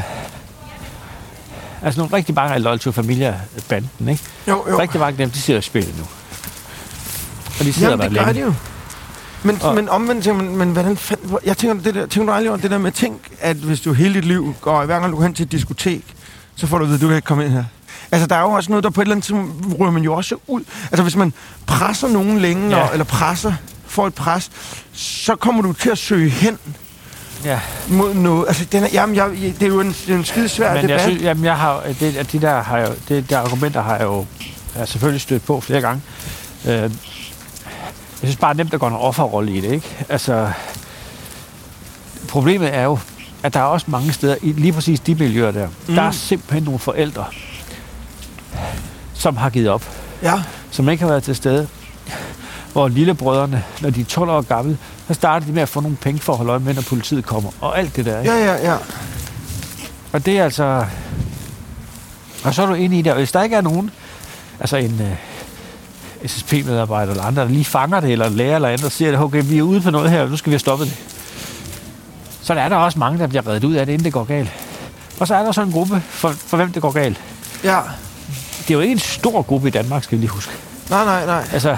Altså nogle rigtig mange af Loyal to Familia-banden, ikke? Jo, jo. Rigtig mange af dem, de sidder og spiller nu. Og de sidder Jamen, det gør de jo. Men, og, men omvendt tænker man, men hvordan fanden... Jeg tænker, det der, tænker du aldrig over det der med, tænk, at hvis du hele dit liv går, hver gang du går hen til et diskotek, så får du at vide, at du kan ikke komme ind her. Altså, der er jo også noget, der på et eller andet tidspunkt ryger man jo også ud. Altså, hvis man presser nogen længe, ja. eller presser, får et pres, så kommer du til at søge hen ja. mod noget. Altså, den er, jamen, jeg, det er jo en, det er en skide svær debat. Jeg synes, jamen, jeg har, det, de der, har jo, det, der argumenter har jeg jo jeg selvfølgelig stødt på flere gange. Øh, Jeg synes bare, det er nemt at gå en offerrolle i det, ikke? Altså, problemet er jo, at der er også mange steder, i lige præcis de miljøer der, mm. der er simpelthen nogle forældre, som har givet op. Ja. Som ikke har været til stede. Hvor lillebrødrene, når de er tolv år gamle, så starter de med at få nogle penge for at holde øje med, når politiet kommer. Og alt det der, ikke? Ja, ja, ja. Og det er altså... Og så er du inde i det, og hvis der ikke er nogen, altså en... S S P-medarbejder eller andre, der lige fanger det, eller lærer eller andet, og siger, at okay, vi er ude på noget her, og nu skal vi have stoppet det. Så der er der også mange, der bliver reddet ud af det, inden det går galt. Og så er der sådan en gruppe, for, for hvem det går galt. Ja. Det er jo ikke en stor gruppe i Danmark, skal vi lige huske. Nej, nej, nej. Altså,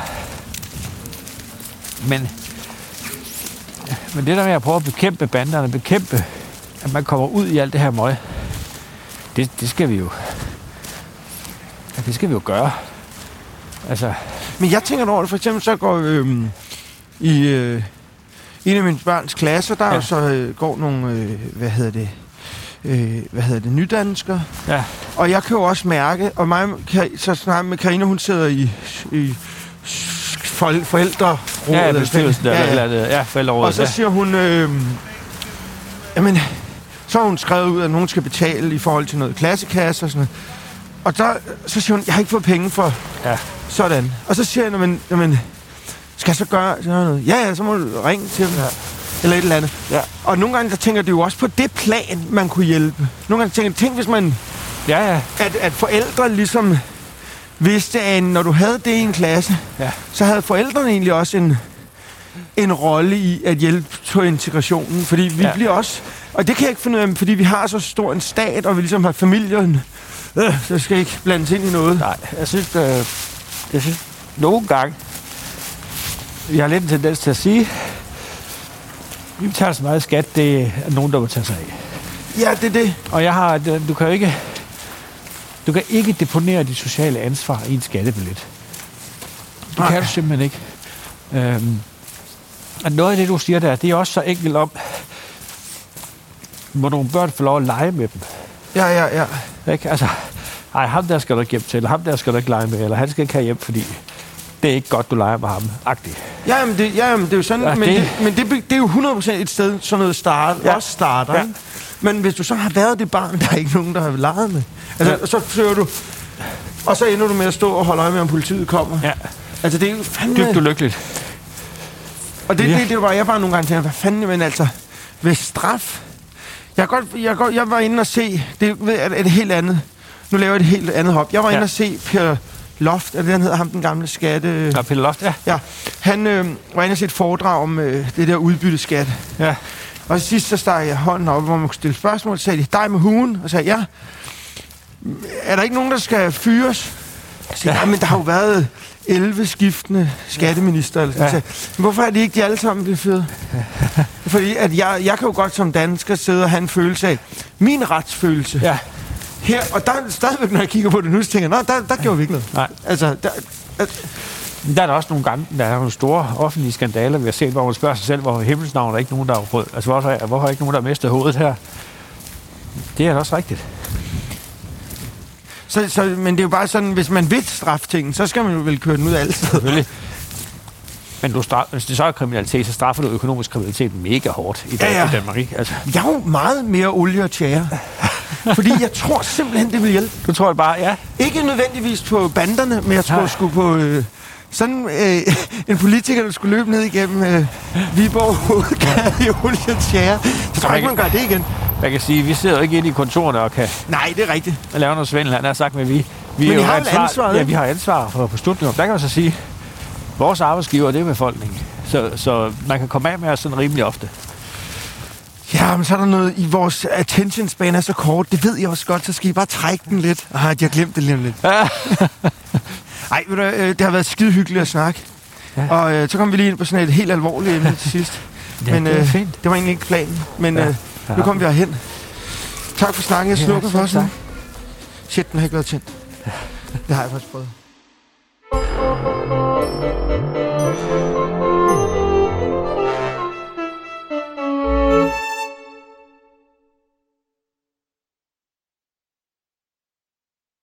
men, men det der med at prøve at bekæmpe banderne, bekæmpe, at man kommer ud i alt det her møg, det, det skal vi jo, det skal vi jo gøre. Altså. Men jeg tænker over det, for eksempel så går øh, i øh, en af mine børns klasser, der ja. jo så øh, går nogle, øh, hvad hedder det, øh, hvad hedder det, nydanskere. Ja. Og jeg kan jo også mærke, og mig, så snart med Karina, hun sidder i, i for, forældrerådet. Ja, bestyrelsen der, ja, ja. ja, forældrerådet. Og så siger hun, øh, jamen, så har hun skrevet ud, at nogen skal betale i forhold til noget klassekasse og sådan noget. Og så, så siger hun, jeg har ikke fået penge for ja. sådan. Og så siger jeg, jamen, jamen skal jeg så gøre noget? Ja, ja, så må du ringe til dem. Ja. Eller et eller andet. Ja. Og nogle gange, der tænker det jo også på det plan, man kunne hjælpe. Nogle gange tænker tænk, hvis man... Ja, ja. At, at forældre ligesom vidste, at når du havde det i en klasse, ja. så havde forældrene egentlig også en, en rolle i at hjælpe til integrationen. Fordi vi ja. bliver også... Og det kan jeg ikke finde ud af, fordi vi har så stor en stat, og vi ligesom har familien... Øh, så skal ikke blandes ind i noget. Nej, jeg synes, øh, jeg synes nogle gange, vi har lidt en tendens til at sige, vi betaler så meget skat, det er nogen, der må tage sig af. Ja, det er det. Og jeg har, du kan jo ikke, du kan ikke deponere dit sociale ansvar i en skattebillet. Det Nej. kan du simpelthen ikke. Øhm, og noget af det, du siger der, det er også så enkelt om, må nogle børn få lov at lege med dem. Ja, ja, ja. Ikke? Altså, ej, ham der skal du ikke hjem til, eller ham der skal du ikke lege med, eller han skal ikke have hjem, fordi det er ikke godt, du leger med ham. Agtigt. Ja, men det, ja, men det er jo sådan, ja, men, det, det, men det, det er jo hundrede procent et sted, sådan noget start, ja. også starter, ja. ikke? Men hvis du så har været det barn, der er ikke nogen, der har leget med. Altså, ja. så søger du, og så ender du med at stå og holde øje med, om politiet kommer. Ja. Altså, det er jo fandme... Dybt ulykkeligt. Og det, ja. det, det var jeg bare nogle gange tænker, hvad fanden, men altså, ved straf... Jeg, godt, jeg, godt, jeg var inde og se, det er et helt andet, nu laver jeg et helt andet hop. Jeg var ja. inde og se Per Loft, er det han hedder, ham den gamle skatte... Ja, Peter Loft, ja. Ja, han øh, var inde og se et foredrag om øh, det der udbytteskat. Ja. Og sidst så stak jeg hånden op, hvor man kunne stille spørgsmål, så sagde de, dig med huen, og sagde, ja, er der ikke nogen, der skal fyres? Så, ja, men der har jo været elleve skiftende skatteminister. Eller sådan. Ja. Men hvorfor er de ikke de alle sammen blevet fyret? Fordi at jeg, jeg kan jo godt som dansker sidde og have en følelse af min retsfølelse. Ja. Her, og der stadigvæk, når jeg kigger på det nu, så tænker jeg, der, der gjorde vi ikke noget. Nej. Altså, der, altså, der er der også nogle gange, der er nogle store offentlige skandaler, vi har set, hvor man spørger sig selv, hvor himmelsnavn er ikke nogen, der har prøvet. Altså, hvorfor er, hvorfor er ikke nogen, der har mistet hovedet her? Det er da også rigtigt. Så, så, men det er jo bare sådan, hvis man vil straftingen, så skal man jo vel køre den ud af alle steder. Men du straf, hvis det så er kriminalitet, så straffer du økonomisk kriminalitet mega hårdt i, ja, ja. i Danmark, ikke? Altså. Jeg har jo meget mere olie og tjære. Fordi jeg tror simpelthen, det vil hjælpe. Du tror det bare, ja? Ikke nødvendigvis på banderne, men jeg tror ja. sgu på øh, sådan øh, en politiker, der skulle løbe ned igennem øh, Viborg hovedgade i olie og tjære. Så tror jeg ikke, man gør det igen. Jeg kan sige, vi sidder jo ikke inde i kontorerne og kan... Nej, det er rigtigt. Lave noget svindel, han har sagt, men vi... vi men er I jo har ansvar, ansvar, ja, vi har ansvar for beslutninger. Der kan man så sige, vores arbejdsgiver, det er befolkningen. Så, så man kan komme af med os sådan rimelig ofte. Ja, men så er der noget i vores attention span er så kort. Det ved jeg også godt, så skal I bare trække den lidt. Ah, jeg glemte det lige lidt. Ej, det har været skide hyggeligt at snakke. Ja. Og øh, så kom vi lige ind på sådan et helt alvorligt emne til sidst. Ja, men det er øh, fint. Det var egentlig ikke planen, men ja. øh, nu kom vi herhen. Tak for snakken. Jeg slukker ja, for os nu. Shit, den har ikke været tændt. Det har jeg faktisk prøvet.